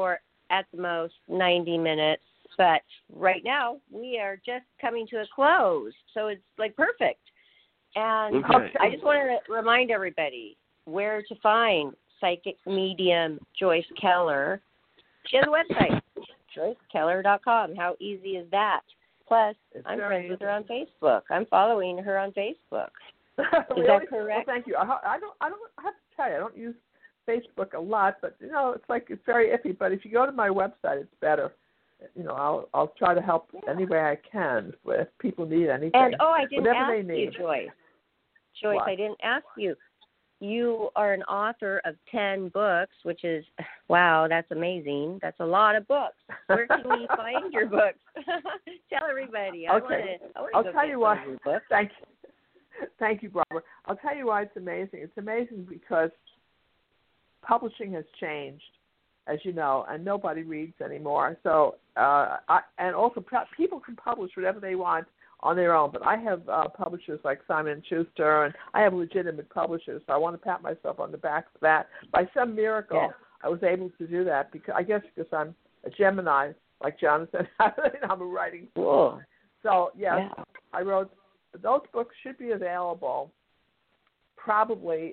at the most ninety minutes. But right now, we are just coming to a close. So it's like perfect. And Okay. I just want to remind everybody where to find psychic medium Joyce Keller. She has a website, joyce keller dot com. How easy is that? Plus, It's I'm very friends with her on Facebook. I'm following her on Facebook. Is really? that correct? Well, thank you. I, I don't. I don't I have to tell you, I don't use Facebook a lot, but you know, it's like it's very iffy. But if you go to my website, it's better. You know, I'll I'll try to help any way I can if people need anything. And oh, I didn't Whatever ask they need. you, Joyce. Joyce, What? I didn't ask you. You are an author of ten books, which is wow, that's amazing. That's a lot of books. Where can we find your books? Tell everybody. I Okay. want to. I want I'll to tell you why. Books. Thank you. Thank you, Barbara. I'll tell you why it's amazing. It's amazing because publishing has changed, as you know, and nobody reads anymore. So, uh, I, and also people can publish whatever they want on their own. But I have uh, publishers like Simon and Schuster, and I have legitimate publishers. So I want to pat myself on the back for that. By some miracle, Yes. I was able to do that because I guess because I'm a Gemini, like Jonathan. I'm a writing. Cool. So yes, Yeah. I wrote. Those books should be available. Probably.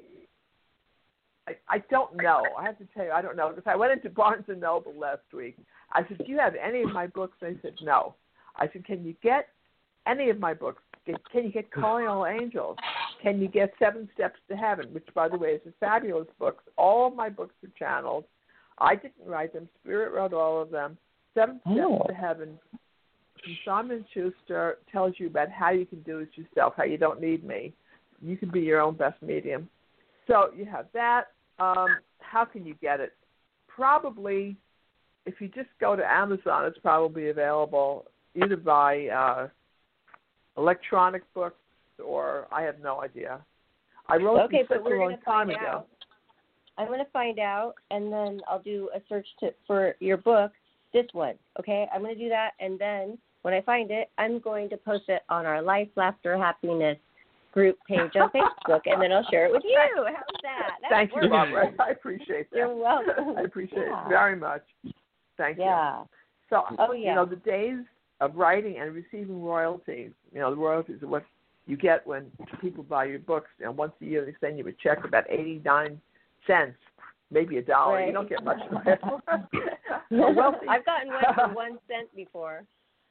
I, I don't know. I have to tell you, I don't know. Because I went into Barnes and Noble last week. I said, do you have any of my books? They said, no. I said, can you get any of my books? Can you get Calling All Angels? Can you get Seven Steps to Heaven, which, by the way, is a fabulous book. All of my books are channeled. I didn't write them. Spirit wrote all of them. Seven Steps Oh. to Heaven from Simon and Schuster tells you about how you can do it yourself, how you don't need me. You can be your own best medium. So you have that. Um, how can you get it? Probably, if you just go to Amazon, it's probably available either by uh, electronic books or I have no idea. I wrote Okay, them but such we're a long going to time find ago. out. I'm going to find out, and then I'll do a search to, for your book, this one, okay? I'm going to do that, and then when I find it, I'm going to post it on our Life, Laughter, Happiness group page on Facebook, and then I'll share it with you. How's that? That's Thank you, wonderful. Barbara. I appreciate that. You're welcome. I appreciate Yeah. it very much. Thank Yeah. you. So, Oh, yeah. you know, the days of writing and receiving royalties, you know, the royalties are what you get when people buy your books. You know, once a year they send you a check about eighty-nine cents, maybe a dollar. Right. You don't get much of it. Well, wealthy. I've gotten one for one cent before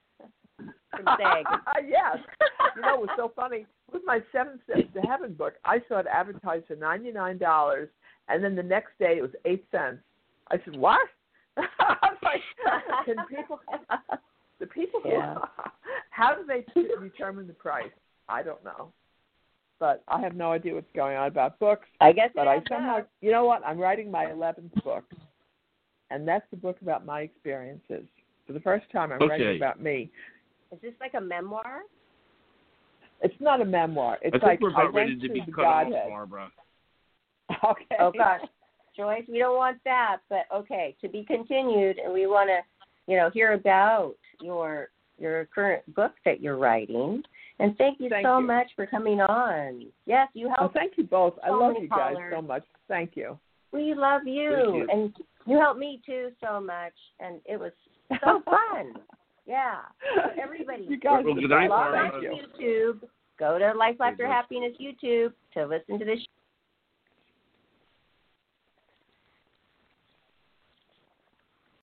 from SAG. Yes. You know, it was so funny. With my Seven Steps to Heaven book, I saw it advertised for ninety-nine dollars, and then the next day it was eight cents. I said, what? I was like, can people, the people, Yeah. how do they determine the price? I don't know. But I have no idea what's going on about books. I guess But it I adds somehow, up. you know what? I'm writing my eleventh book, and that's the book about my experiences. For the first time, I'm Okay. writing about me. Is this like a memoir? It's not a memoir. It's I think like we're I about ready went to to be the cut off, Godhead. Barbara. Okay. Oh, gosh. Joyce, we don't want that. But, okay, to be continued, and we want to, you know, hear about your your current book that you're writing. And thank you Thank so you. much for coming on. Yes, you Oh, helped. thank you both. I so love many you guys callers. so much. Thank you. We love you. Thank you. And you helped me, too, so much. And it was so fun. Yeah. So everybody, You guys Well, are good night, fun. log Barbara. on Thank to you. YouTube. Go to Life, Laughter, Happiness YouTube to listen to this